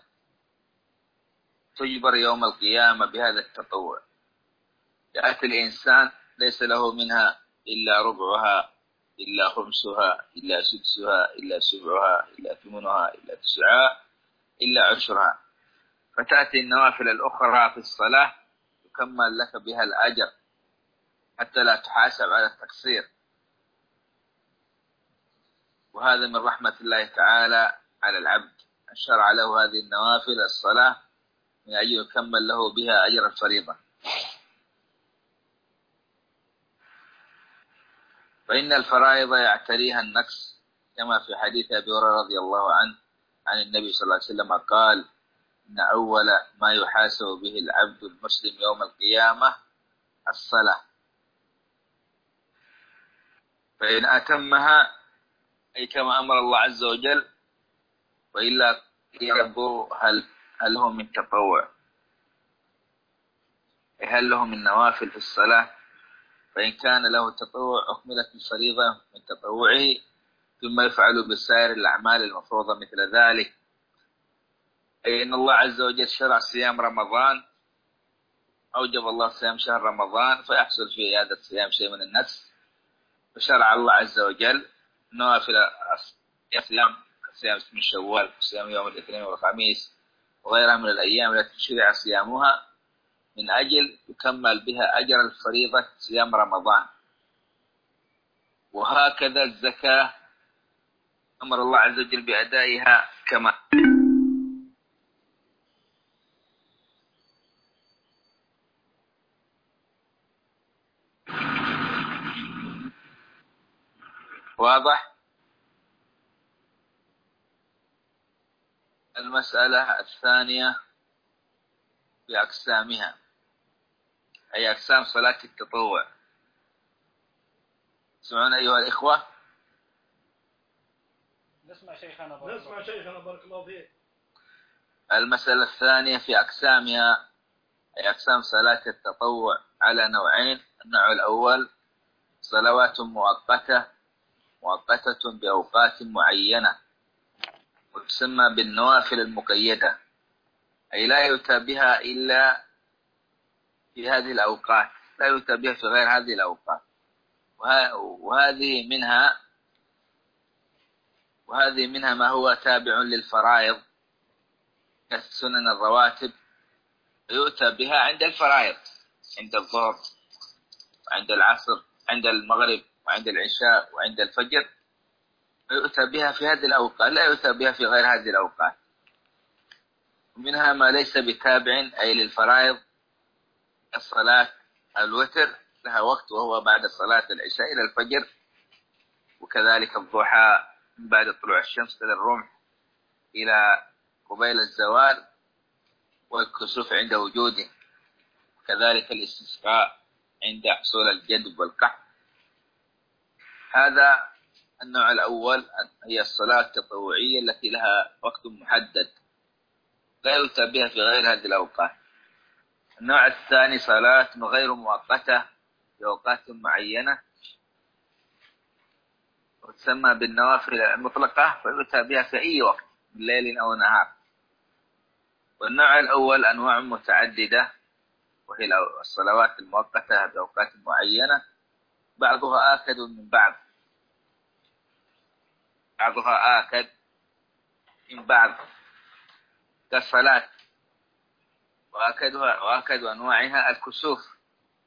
تجبر يوم القيامة بهذا التطوع. يأتي الإنسان ليس له منها إلا ربعها، إلا خمسها، إلا سدسها، إلا سبعها، إلا ثمنها، إلا تسعها، إلا عشرها. فتأتي النوافل الأخرى في الصلاة يكمل لك بها الأجر حتى لا تحاسب على التقصير. وهذا من رحمة الله تعالى على العبد، أن شرع له هذه النوافل الصلاة من أجل يكمل له بها أجر الفريضة. فإن الفرائض يعتريها النقص، كما في حديث أبي هريرة رضي الله عنه عن النبي صلى الله عليه وسلم قال إن أول ما يحاسب به العبد المسلم يوم القيامة الصلاة، فإن أتمها أي كما أمر الله عز وجل، وإلا ينظر هل هل له من تطوع، هل له من نوافل في الصلاة. فإن كان له تطوع أكملت الفريضة من تطوعه، ثم يفعل بسائر الأعمال المفروضة مثل ذلك. أي إن الله عز وجل شرع صيام رمضان، أوجب الله صيام شهر رمضان، فيحصل في هذا الصيام شيء من النقص، فشرع الله عز وجل نوافل صيام صيام من شوال، صيام يوم الاثنين والخميس وغيرها من الأيام التي شرع صيامها من أجل يكمل بها أجر الفريضة صيام رمضان. وهكذا الزكاة أمر الله عز وجل بأدائها كما واضح. المسألة الثانية بأقسامها، أي أقسام صلاة التطوع. تسمعون أيها الإخوة؟ نسمع شيخنا بارك نسمع شيخنا بارك الله فيك. المسألة الثانية في أقسامها، أي أقسام صلاة التطوع على نوعين. النوع الأول صلوات مؤقتة مؤقتة بأوقات معينة، وتسمى بالنوافل المقيدة، أي لا يؤتى بها إلا في هذه الأوقات، لا يؤتى بها في غير هذه الأوقات. وهذه منها وهذه منها ما هو تابع للفرائض كالسنن الرواتب، يؤتى بها عند الفرائض، عند الظهر وعند العصر، عند المغرب وعند العشاء وعند الفجر، يؤتى بها في هذه الأوقات، لا يؤتى بها في غير هذه الأوقات. ومنها ما ليس بتابع أي للفرائض، الصلاة الوتر لها وقت وهو بعد صلاة العشاء إلى الفجر، وكذلك الضحى من بعد طلوع الشمس إلى الرمح إلى قبيل الزوال، والكسوف عند وجوده، وكذلك الاستسقاء عند حصول الجدب والقحط. هذا النوع الأول، هي الصلاة التطوعية التي لها وقت محدد لا يؤتى بها في غير هذه الأوقات. النوع الثاني صلاة غير مؤقتة في أوقات معينة، وتسمى بالنوافل المطلقة، فيؤتى بها في أي وقت من ليل أو نهار. والنوع الأول أنواع متعددة، وهي الصلوات المؤقتة بأوقات معينة، بعضها آكد من بعض بعضها آكد من بعض كالصلاة، وآكدها وآكد أنواعها الكسوف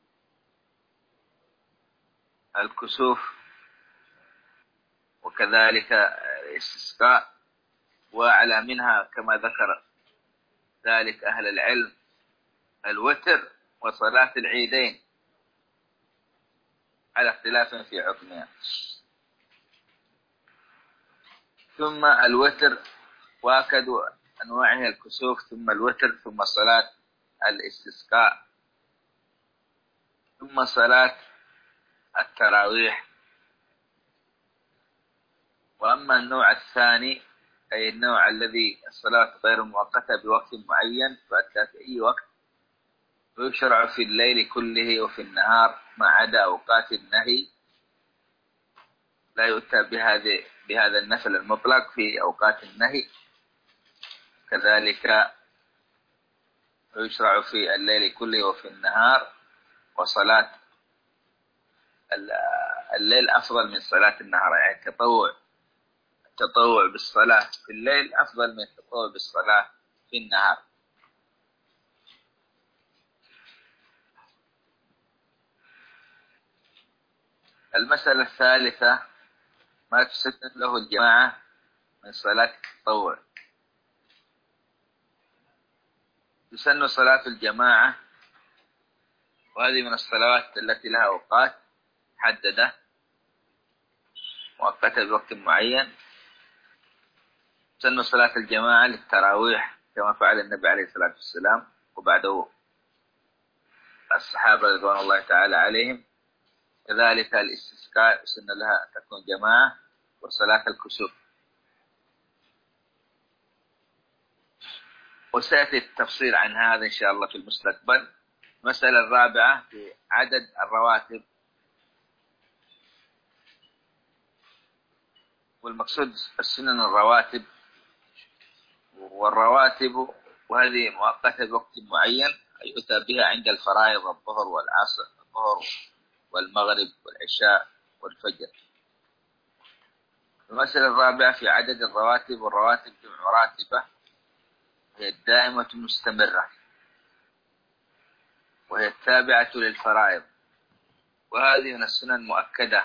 الكسوف وكذلك الاستسقاء، وأعلى منها كما ذكر ذلك أهل العلم الوتر وصلاة العيدين على اختلاف في حكمها. ثم الوتر وآكد أنواعها الكسوف، ثم الوتر، ثم صلاة الاستسقاء، ثم صلاة التراويح. وأما النوع الثاني أي النوع الذي الصلاة غير مؤقتة بوقت معين فأتى في أي وقت، ويشرع في الليل كله وفي النهار ما عدا أوقات النهي، لا يؤتى بهذه بهذا النفل المطلق في أوقات النهي. كذلك ويشرع في الليل كله وفي النهار. وصلاة الليل أفضل من صلاة النهار، يعني التطوع التطوع بالصلاة في الليل أفضل من التطوع بالصلاة في النهار. المسألة الثالثة ما تسن له الجماعة من صلاة التطوع. تسن صلاة الجماعة، وهذه من الصلوات التي لها أوقات محددة مؤقتة بوقت معين. تسن صلاة الجماعة للتراويح كما فعل النبي عليه الصلاة والسلام وبعده الصحابة رضوان الله تعالى عليهم. كذلك الاستسقاء سن لها تكون جماعة، وصلاة الكسوف. وسيأتي التفصيل عن هذا إن شاء الله في المستقبل. المسألة الرابعة في عدد الرواتب، والمقصود السنن الرواتب. والرواتب وهذه مؤقتة بوقت معين يؤتى بها عند الفرائض، الظهر والعصر الظهر والمغرب والعشاء والفجر. المسألة الرابعة في عدد الرواتب، والرواتب جمع راتبة، هي الدائمة المستمرة، وهي التابعة للفرائض، وهذه من السنن المؤكدة.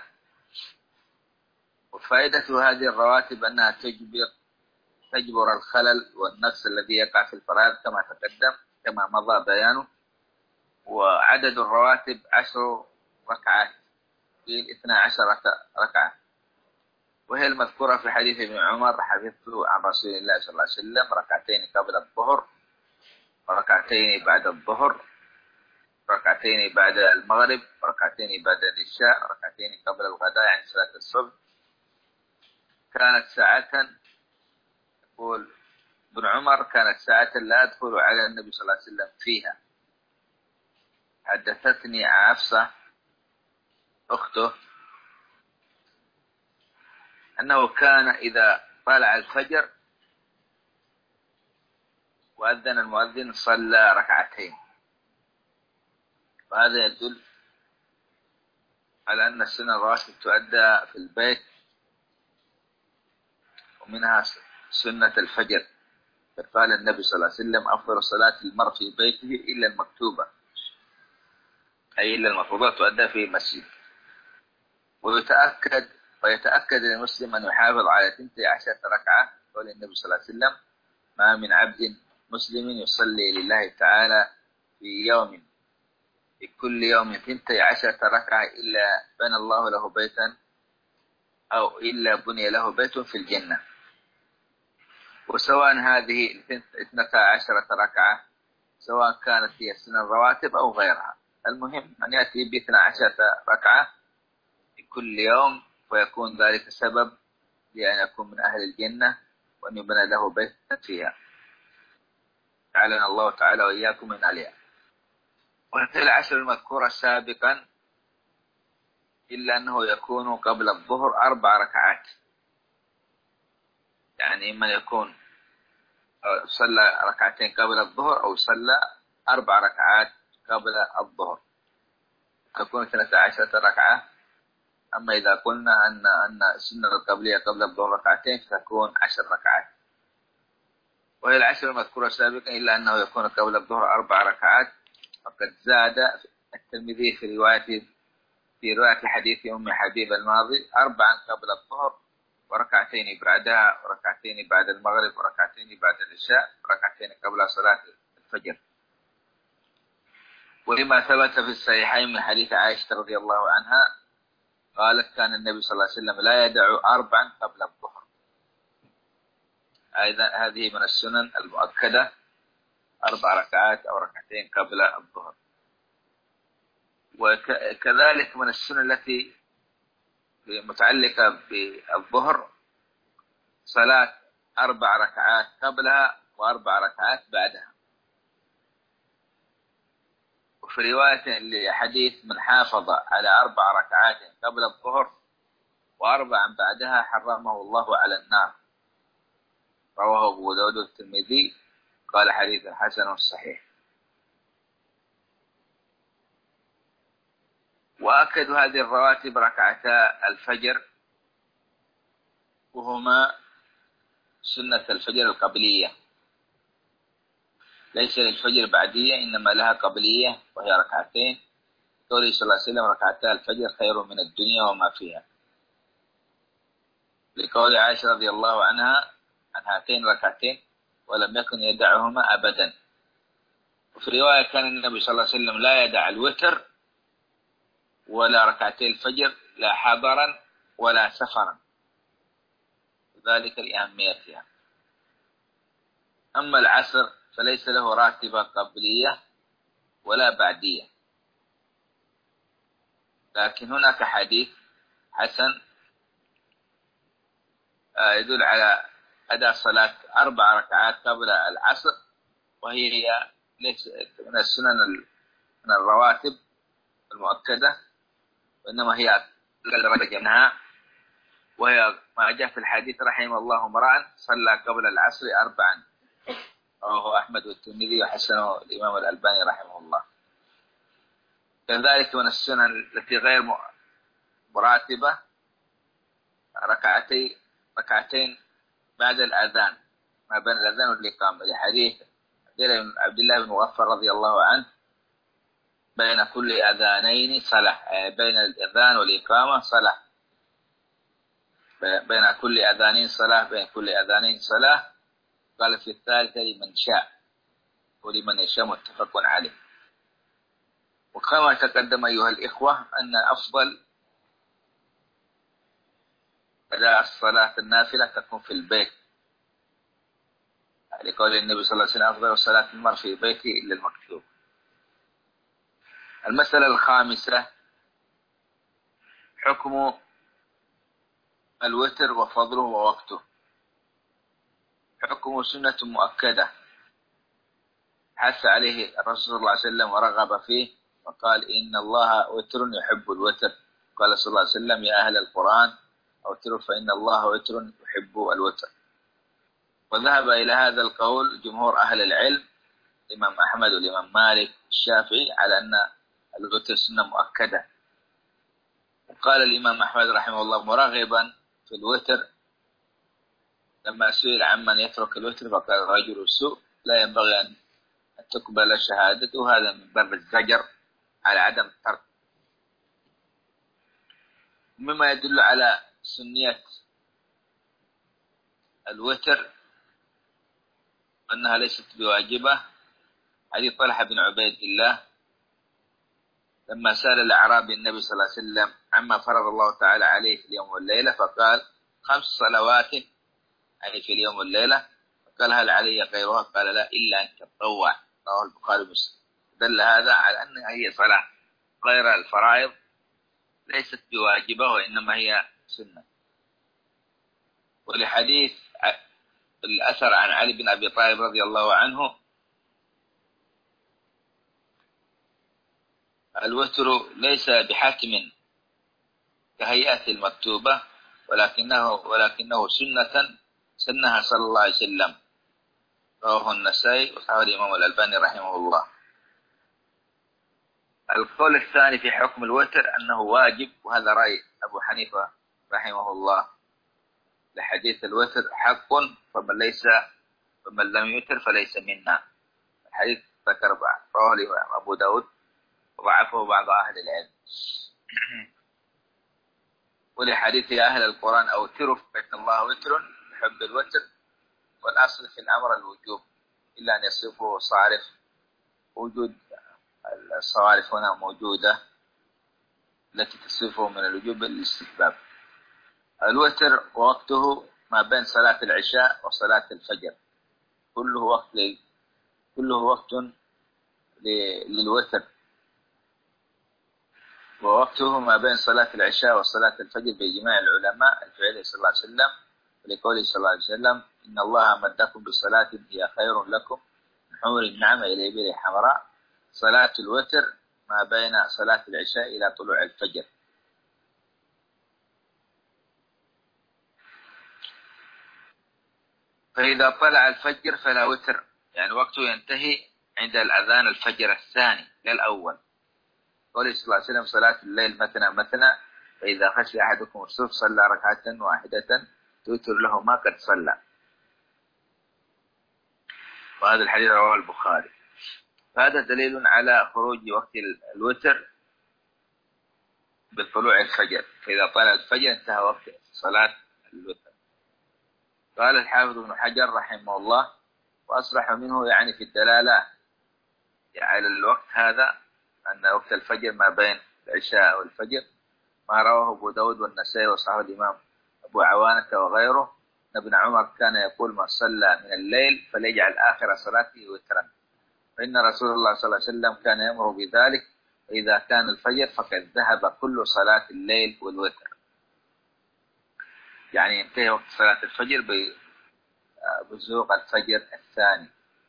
وفائدة هذه الرواتب أنها تجبر تجبر الخلل والنقص الذي يقع في الفرائض كما تقدم كما مضى بيانه. وعدد الرواتب عشر ركعات، في اثنا عشر ركعة. وهي المذكورة في حديث ابن عمر: حفظت عن رسول الله صلى الله عليه وسلم ركعتين قبل الظهر، وركعتين بعد الظهر، ركعتين بعد المغرب، ركعتين بعد العشاء، ركعتين قبل الغداء يعني صلاة الصبح. كانت ساعة، يقول ابن عمر: كانت ساعة لا أدخل على النبي صلى الله عليه وسلم فيها. حدثتني حفصة أخته أنه كان إذا طلع الفجر وأذن المؤذن صلى ركعتين، وهذا يدل على أن السنة الرواتب تؤدى في البيت، ومنها سنة الفجر. قال النبي صلى الله عليه وسلم: أفضل صلاة المرء في بيته إلا المكتوبة، أي إلا المفروضات تؤدى في المسجد. ويتأكد ويتأكد للمسلم أن يحافظ على ثنتي عشرة ركعة، قال النبي صلى الله عليه وسلم: ما من عبد مسلم يصلي لله تعالى في يوم في كل يوم ثنتي عشرة ركعة إلا بنى الله له بيتا أو إلا بني له بيت في الجنة. وسواء هذه اثنتا عشرة ركعة سواء كانت هي السنة الرواتب أو غيرها، المهم أن يأتي باثنى عشرة ركعة في كل يوم، ويكون ذلك سبب لأن يكون من أهل الجنة وأن يبنى له بيت فيها. جعلنا الله تعالى وإياكم من عليها. وفي العشر المذكورة سابقا إلا أنه يكون قبل الظهر أربع ركعات، يعني إما يكون صلى ركعتين قبل الظهر أو صلى أربع ركعات قبل الظهر، تكون اثنتا عشرة ركعة. أما إذا قلنا أن أن السنة القبلية قبل الظهر ركعتين فتكون عشر ركعات. وهي العشر المذكورة سابقا إلا أنه يكون قبل الظهر أربع ركعات. وقد زاد الترمذي في رواية في رواية حديث أم حبيب الماضي: أربعا قبل الظهر، وركعتين بعدها، وركعتين بعد المغرب، وركعتين بعد العشاء، وركعتين قبل صلاة الفجر. ولما ثبت في الصحيحين من حديث عائشة رضي الله عنها قالت: كان النبي صلى الله عليه وسلم لا يدع أربعا قبل الظهر. أيضا هذه من السنن المؤكدة، أربع ركعات أو ركعتين قبل الظهر. وكذلك من السنن التي متعلقة بالظهر صلاة أربع ركعات قبلها وأربع ركعات بعدها. وفي رواية لحديث: من حافظ على أربع ركعات قبل الظهر وأربعا بعدها حرمه الله على النار، رواه أبو داود والترمذي، قال حديث حسن صحيح. وأكد هذه الرواتب ركعتا الفجر، وهما سنة الفجر القبلية، ليس للفجر بعدية إنما لها قبلية وهي ركعتين. قوله صلى الله عليه وسلم: ركعتا الفجر خير من الدنيا وما فيها، لقول عائشة رضي الله عنها عن هاتين ركعتين: ولم يكن يدعهما أبدا. وفي رواية: كان النبي صلى الله عليه وسلم لا يدع الوتر ولا ركعتي الفجر لا حضرا ولا سفرا، ذلك لأهميتها. أما العصر فليس له راتبة قبلية ولا بعدية، لكن هناك حديث حسن يدل على أداء صلاة أربع ركعات قبل العصر، وهي ليس من السنن من الرواتب المؤكدة، وإنما هي أقل منها. وهي ما جاء في الحديث: رحم الله امرأ صلى قبل العصر أربعا، رواه أحمد والترمذي وحسنه الإمام الألباني رحمه الله. كذلك من السنن التي غير مراتبة ركعتي ركعتين بعد الأذان، ما بين الأذان والإقامة، لحديث عبد الله بن مغفر رضي الله عنه: بين كل أذانين صلاة، بين الأذان والإقامة صلاة، بين كل أذانين صلاة، بين كل أذانين صلاة. قال: في الثالثة لمن شاء ولمن يشاء، متفق عليه. وكما تقدم أيها الإخوة أن أفضل أداء الصلاة النافلة تكون في البيت، لقول النبي صلى الله عليه وسلم أفضل صلاة المرء في بيته إلا المكتوب. المسألة الخامسة حكم الوتر وفضله ووقته. حكمه سنة مؤكدة حث عليه الرسول صلى الله عليه وسلم ورغب فيه، وقال إن الله وتر يحب الوتر. قال صلى الله عليه وسلم يا أهل القرآن أوتروا فإن الله وتر يحب الوتر. وذهب إلى هذا القول جمهور أهل العلم، الإمام أحمد والإمام مالك الشافعي، على أن الوتر سنة مؤكدة. وقال الإمام أحمد رحمه الله مرغبا في الوتر لما سئل عمن يترك الوتر فقال رجل سوء لا ينبغي أن تقبل شهادته، هذا من باب الزجر على عدم الترك. مما يدل على سنية الوتر أنها ليست بواجبة حديث طلحة بن عبيد الله لما سأل الأعرابي النبي صلى الله عليه وسلم عما فرض الله تعالى عليه في اليوم والليلة، فقال خمس صلوات يعني في اليوم والليلة. فقال هل علي غيرها؟ قال لا إلا أن تتطوع. رواه البخاري ومسلم. دل هذا على أن هي صلاة غير الفرائض ليست بواجبة وإنما هي سنة. ولحديث الأثر عن علي بن أبي طالب رضي الله عنه الوتر ليس بحتم كهيئة المكتوبة، ولكنه ولكنه سنة سنها صلى الله عليه وسلم. رواه النسائي وصححه الإمام الألباني رحمه الله. القول الثاني في حكم الوتر أنه واجب، وهذا رأي أبو حنيفة رحمه الله لحديث الوتر حق فمن ليس فمن لم يوتر فليس منا. الحديث ذكر رواه الإمام أبو داود وضعفه بعض أهل العلم. ولحديث أهل القرآن أوتروا فإن الله وتر يحب الوتر. والأصل في الأمر الوجوب إلا أن يصفه صارف، وجود الصوارف هنا موجودة التي تصفه من الوجوب بالاستحباب. الوتر وقته ما بين صلاة العشاء وصلاة الفجر، كله وقت كله وقت للوتر، ووقته ما بين صلاة العشاء وصلاة الفجر بإجماع العلماء الفعلي صلى الله عليه وسلم، ولقوله صلى الله عليه وسلم إن الله مدكم بصلاة هي خير لكم من حمر النعمة إلى إبل حمراء. صلاة الوتر ما بين صلاة العشاء إلى طلوع الفجر. فإذا طلع الفجر فلا وتر، يعني وقته ينتهي عند الأذان الفجر الثاني لا الأول. قال صلى الله عليه وسلم صلاة الليل مثنى مثنى فإذا خشي أحدكم الصبح صلى ركعة واحدة توتر له ما قد صلى. وهذا الحديث رواه البخاري. فهذا دليل على خروج وقت الوتر بطلوع الفجر، فإذا طلع الفجر انتهى وقت صلاة الوتر. قال الحافظ ابن حجر رحمه الله وأصرح منه يعني في الدلالة على الوقت هذا أن وقت الفجر ما بين العشاء والفجر ما رواه أبو داود والنسائي وصححه الإمام أبو عوانة وغيره. ابن عمر كان يقول من صلى من الليل فليجعل آخر صلاته وترا، فإن رسول الله صلى الله عليه وسلم كان يأمر بذلك، وإذا كان الفجر فقد ذهب كل صلاة الليل والوتر. يعني ينتهي وقت صلاة الفجر بزوغ الفجر الثاني.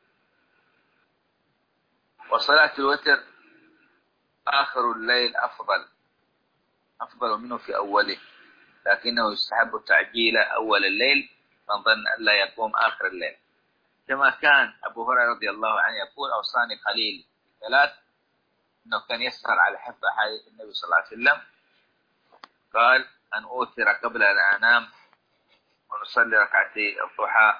وصلاة الوتر آخر الليل أفضل أفضل منه في أوله، لكنه يستحب تعجيل أول الليل من ظن أن لا يقوم آخر الليل، كما كان أبو هريرة رضي الله عنه يقول أوصاني خليلي ثلاث، أنه كان يسهر على حفظ أحاديث النبي صلى الله عليه وسلم. قال أن أوتر قبل أن أنام، ونصلي ركعتي الضحى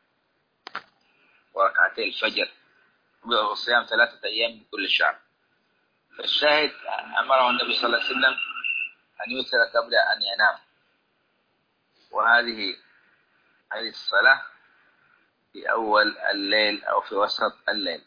وركعتي الفجر، وصيام ثلاثة أيام من كل شهر. فالشاهد أمره النبي صلى الله عليه وسلم أن يوتر قبل أن ينام. وهذه هذه الصلاة في أول الليل أو في وسط الليل.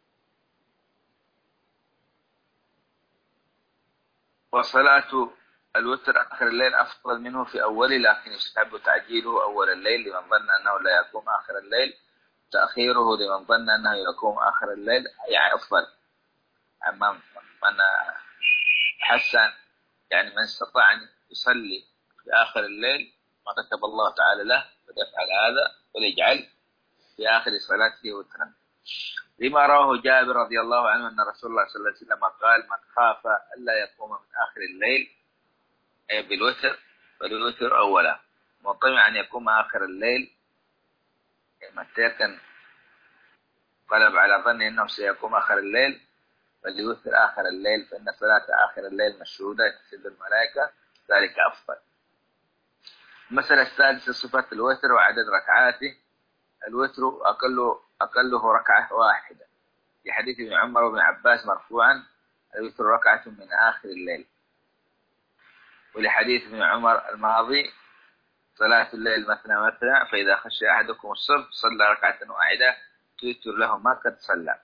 وصلاة الوتر آخر الليل أفضل منه في أوله، لكن يستحب تعجيله أول الليل لمن ظن أنه لا يقوم آخر الليل، تأخيره لمن ظن أنه يقوم آخر الليل يعني أفضل. أما من حسن يعني من استطاع أن يصلي في آخر الليل ما كتب الله تعالى له فليفعل هذا وليجعل في آخر صلاته وترا، لما رواه جابر رضي الله عنه أن رسول الله صلى الله عليه وسلم قال: من خاف ألا يقوم من آخر الليل أي بالوتر فالوتر أولا، من طمع أن يقوم آخر الليل متى كان قلب على ظن أنه سيقوم آخر الليل فليوتر آخر الليل، فإن صلاة آخر الليل مشهودة تسد الملائكة، ذلك أفضل. المسألة السادسة صفة الوتر وعدد ركعاته. الوتر أقله, أقله ركعة واحدة، في حديث ابن عمر وابن عباس مرفوعا: الوتر ركعة من آخر الليل. ولحديث ابن عمر الماضي: صلاة الليل مثنى مثنى، فإذا خشي أحدكم الصبح صلى ركعة واحدة توتر له ما قد صلى.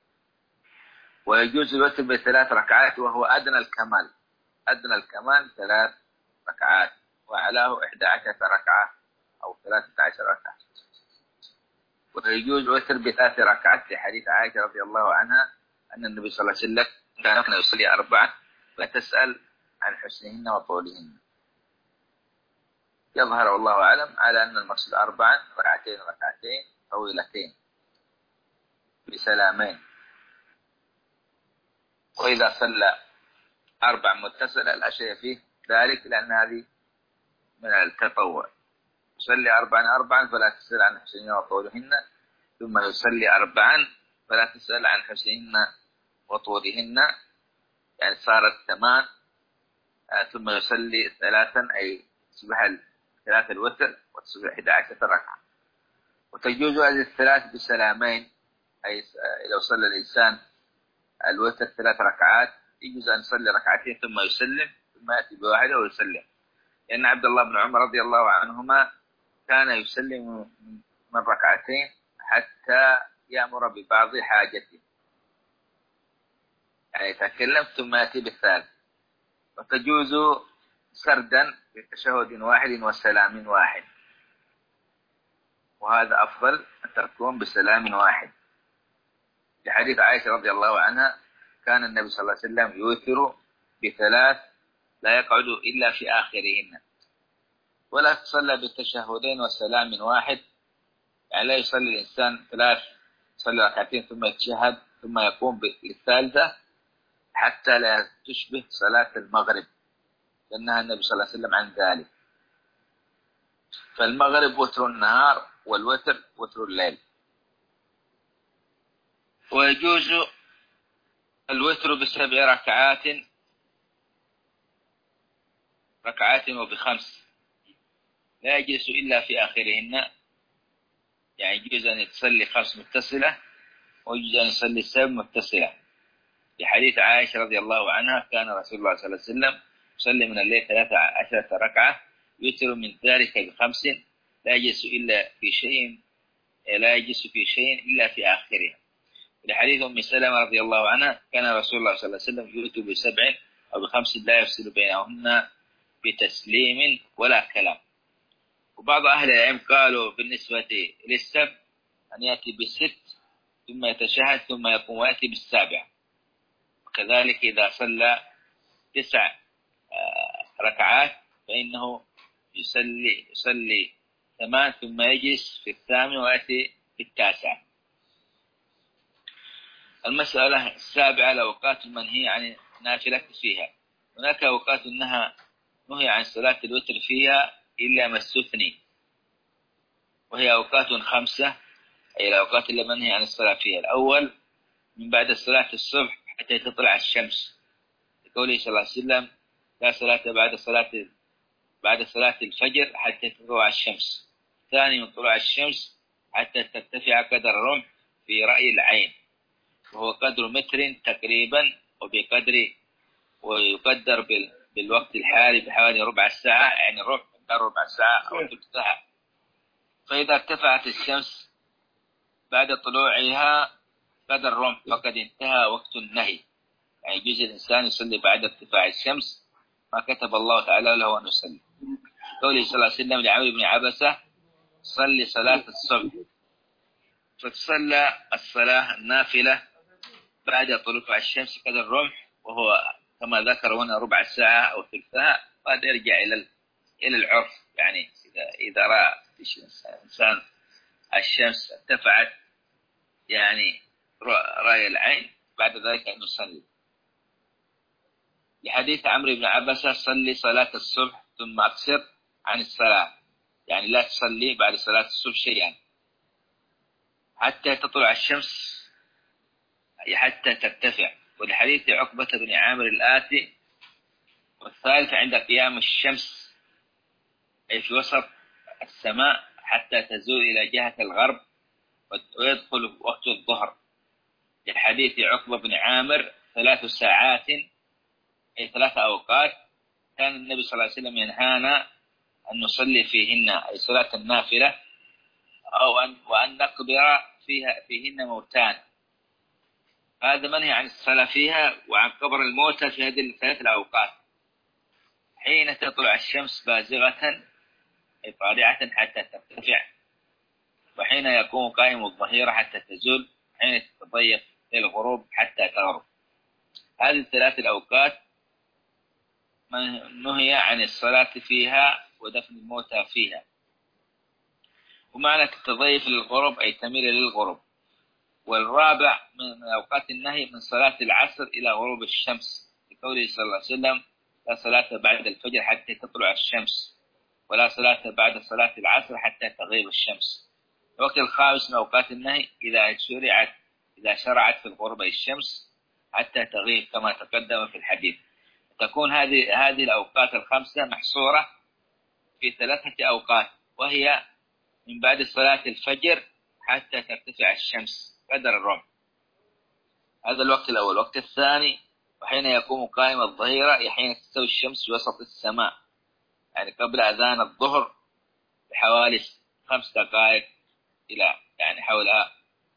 ويجوز الوتر بثلاث ركعات وهو أدنى الكمال، أدنى الكمال ثلاث ركعات، وعلاه إحدى عشرة ركعة أو ثلاثة عشر ركعة. ويجوز الوتر بثلاث ركعات في حديث عائشة رضي الله عنها أن النبي صلى الله عليه وسلم كان يصلي أربعة فتسأل عن حسنهن وطولهن. يظهر والله أعلم على أن المقصود أربعا ركعتين ركعتين طويلتين بسلامين. وإذا صلى أربع متصلة لا شيء فيه ذلك، لأن هذه من التطوع. يصلي أربعا أربعا فلا تسأل عن حسنهن وطولهن، ثم يصلي أربعا فلا تسأل عن حسنهن وطولهن، يعني صارت ثمان. ثم يصلي ثلاثا أي تصبح ثلاث الوتر وتصبح إحدى عشرة ركعة. وتجوز هذه الثلاث بسلامين، أي لو صلى الإنسان الوتر ثلاث ركعات يجوز أن يصلي ركعتين ثم يسلم ثم يأتي بواحدة ويسلم، لأن عبد الله بن عمر رضي الله عنهما كان يسلم من ركعتين حتى يأمر ببعض حاجته، يعني يتكلم ثم يأتي بالثالث. وتجوز سردا بتشهد واحد وسلام واحد، وهذا أفضل أن تكون بسلام واحد. لحديث عائشة رضي الله عنها: كان النبي صلى الله عليه وسلم يوتر بثلاث لا يقعد إلا في آخرهن. ولا تصلى بالتشهدين وسلام واحد، يعني لا يصلي الإنسان ثلاث، يصلي ركعتين ثم يتشهد ثم يقوم بالثالثة حتى لا تشبه صلاة المغرب، لأنها النبي صلى الله عليه وسلم عن ذلك. فالمغرب وتر النهار والوتر وتر الليل. ويجوز الوتر بسبع ركعات ركعات وبخمس، لا يجلس إلا في آخرهن، يعني يجوز أن يتصلي خمس متصلة ويجوز أن يصلي سبع متصلة. لحديث عائشة رضي الله عنها: كان رسول الله صلى الله عليه وسلم يصلي من الليل ثلاثة عشرة ركعة يوتر من ذلك بخمس، لا يجلس إلا في شيء لا يجلس في شيء إلا في آخرها. لحديث أم سلمة رضي الله عنها: كان رسول الله صلى الله عليه وسلم يوتر بسبع أو بخمس لا يفصل بينهن بتسليم ولا كلام. وبعض أهل العلم قالوا بالنسبة للسبع أن يأتي بالست ثم يتشهد ثم يقوم ويأتي بالسابع. وكذلك إذا صلى تسع ركعات فإنه يصلي يصلي ثمان ثم يجلس في الثامن ويأتي في التاسع. المسألة السابعة: الأوقات المنهي عن النافلة فيها. هناك أوقات إنها نهي عن صلاة الوتر فيها إلا ما استثني، وهي أوقات خمسة، أي الأوقات اللي منهي عن الصلاة فيها. الأول من بعد صلاة الصبح حتى تطلع الشمس، لقوله صلى الله عليه وسلم: لا صلاة بعد صلاة بعد صلاة الفجر حتى تطلع الشمس. الثاني من طلوع الشمس حتى ترتفع قدر الرمح في رأي العين، وهو قدر متر تقريبا، وبقدر ويقدر بالوقت الحالي بحوالي ربع ساعة، يعني ربع ربع ساعة أو ثلث ساعة. فإذا ارتفعت الشمس بعد طلوعها قدر الرمح فقد انتهى وقت النهي، يعني يجوز الإنسان يصلي بعد ارتفاع الشمس ما كتب الله تعالى له أن يصلي. قوله صلى الله عليه وسلم لعمرو بن عبسة صلي صلاة الصبح، فتصلى الصلاة النافلة بعد طلوع الشمس قدر الرمح، وهو كما ذكر هنا ربع ساعة أو ثلثها، قد يرجع إلى إلى العرف. يعني إذا إذا رأى إنسان الشمس ارتفعت يعني رأي العين بعد ذلك أن يصلي. لحديث عمرو بن عبسة صلي صلاة الصبح ثم أقصر عن الصلاة، يعني لا تصلي بعد صلاة الصبح شيئا حتى تطلع الشمس حتى ترتفع. ولحديث عقبة بن عامر الآتي والثالث عند قيام الشمس أي في وسط السماء حتى تزول إلى جهة الغرب ويدخل وقت الظهر. لحديث عقبة بن عامر ثلاث ساعات أي ثلاث أوقات كان النبي صلى الله عليه وسلم ينهانا أن نصلي فيهن أي صلاة النافلة، أو أن وأن نقبر فيها فيهن موتان. هذا منهي عن الصلاة فيها وعن قبر الموتى في هذه الثلاث الأوقات: حين تطلع الشمس بازغة أي طالعة حتى ترتفع، وحين يقوم قائم الظهيرة حتى تزول، حين تتضيق الغروب حتى تغرب. هذه الثلاث الأوقات نهي عن الصلاة فيها ودفن الموتى فيها. ومعنى تتضيف للغروب أي تميل للغروب. والرابع من أوقات النهي من صلاة العصر إلى غروب الشمس، لقوله صلى الله عليه وسلم لا صلاة بعد الفجر حتى تطلع الشمس، ولا صلاة بعد صلاة العصر حتى تغيب الشمس. الوقت الخامس من أوقات النهي إذا شرعت إذا شرعت في الغروب الشمس حتى تغيب كما تقدم في الحديث. تكون هذه هذه الأوقات الخمسة محصورة في ثلاثة أوقات، وهي من بعد صلاة الفجر حتى ترتفع الشمس قدر الرمح، هذا الوقت الأول. الوقت الثاني وحين يقوم قائم الظهيرة حين تستوي الشمس في وسط السماء، يعني قبل أذان الظهر بحوالي خمس دقائق إلى يعني حولها.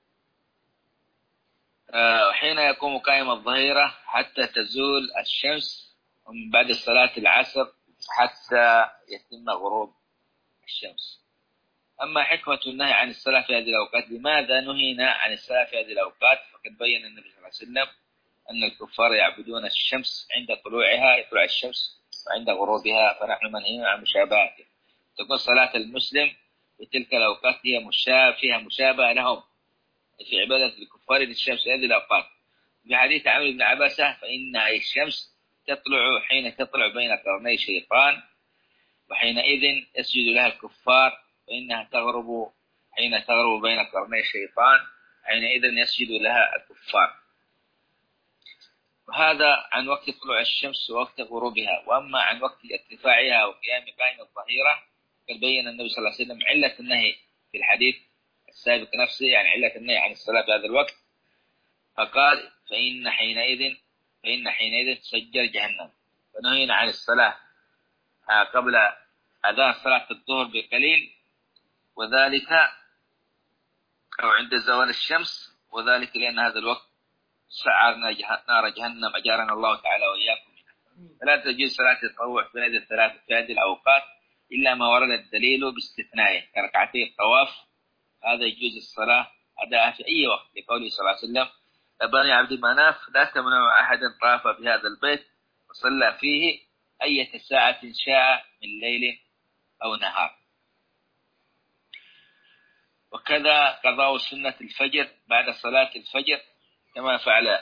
وحين يقوم قائم الظهيرة حتى تزول الشمس، ومن بعد صلاة العصر حتى يتم غروب الشمس. أما حكمة النهي عن الصلاة في هذه الأوقات، لماذا نهينا عن الصلاة في هذه الأوقات؟ فقد بين النبي صلى الله عليه وسلم أن الكفار يعبدون الشمس عند طلوعها يطلع الشمس وعند غروبها، فنحن منهيون عن مشابهته. تكون صلاة المسلم في تلك الأوقات هي مشابه فيها مشابهة لهم في عبادة الكفار للشمس في هذه الأوقات. في حديث عمرو بن عبسة فإن الشمس تطلع حين تطلع بين قرني شيطان، وحينئذ يسجد لها الكفار، فإنها تغرب حين تغرب بين قرني الشيطان، حينئذ يسجد لها الكفار. وهذا عن وقت طلوع الشمس ووقت غروبها. وأما عن وقت ارتفاعها وقيام قائم الظهيرة قد بين النبي صلى الله عليه وسلم علة النهي في الحديث السابق نفسه، يعني علة النهي عن الصلاة في هذا الوقت، فقال فإن حينئذ فإن حينئذ تسجر جهنم. فنهينا عن الصلاة قبل أذان صلاة الظهر بقليل، وذلك أو عند زوال الشمس، وذلك لأن هذا الوقت سعرنا نار جهنم أجارنا الله تعالى وإياكم. فلا تجوز صلاة التطوع في هذه الثلاث في هذه الأوقات إلا ما ورد الدليل باستثنائه كركعتي الطواف، هذا يجوز الصلاة أداء في أي وقت، لقوله صلى الله عليه وسلم لبني عبد مناف لا تمنع أحد طاف في هذا البيت وصلى فيه أية ساعة شاء من ليل أو نهار. وكذا قضاء سنة الفجر بعد صلاة الفجر كما فعل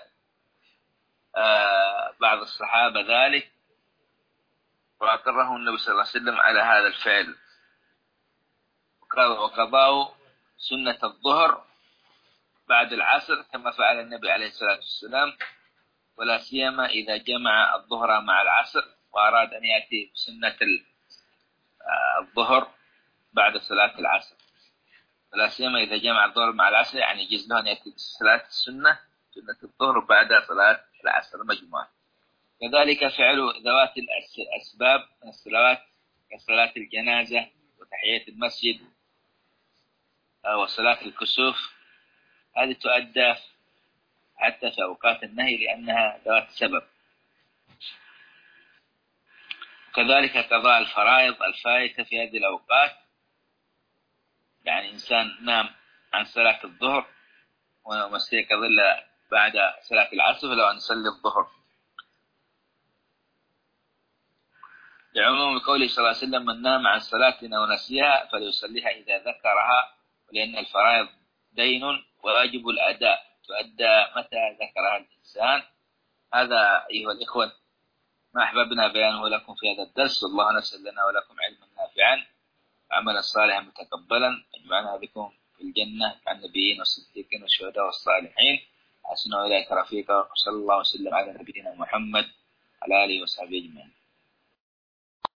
آه بعض الصحابة ذلك، وأقره النبي صلى الله عليه وسلم على هذا الفعل. وقضاء سنة الظهر بعد العصر كما فعل النبي عليه الصلاة والسلام، ولا سيما إذا جمع الظهر مع العصر وأراد أن يأتي بسنة الظهر بعد صلاة العصر، ولا سيما إذا جمع الظهر مع العصر، يعني يجوز له أن يأتي بصلاة السنة سنة الظهر بعد صلاة العصر مجموعة. كذلك فعل ذوات الأسباب من الصلوات كصلاة الجنازة وتحية المسجد وصلاة الكسوف، هذه تؤدى حتى في أوقات النهي لأنها ذوات سبب. وكذلك قضاء الفرائض الفائتة في هذه الأوقات. يعني إنسان نام عن صلاة الظهر وما استيقظ إلا بعد صلاة العصر فلو أن يصلي الظهر، لعموم قوله صلى الله عليه وسلم: من نام عن صلاتنا ونسيها فليصليها إذا ذكرها، ولأن الفرائض دين وواجب الأداء تؤدى متى ذكرها الإنسان. هذا أيها الإخوة ما أحببنا بيانه لكم في هذا الدرس، والله نسأل لنا ولكم علما نافعا عملا صالحا متقبلا، يجمعنا بكم في الجنة مع النبيين والصديقين والشهداء والصالحين، حسن إليك رفيقا، وصلى الله وسلم على نبينا محمد على آله وصحبه أجمعين.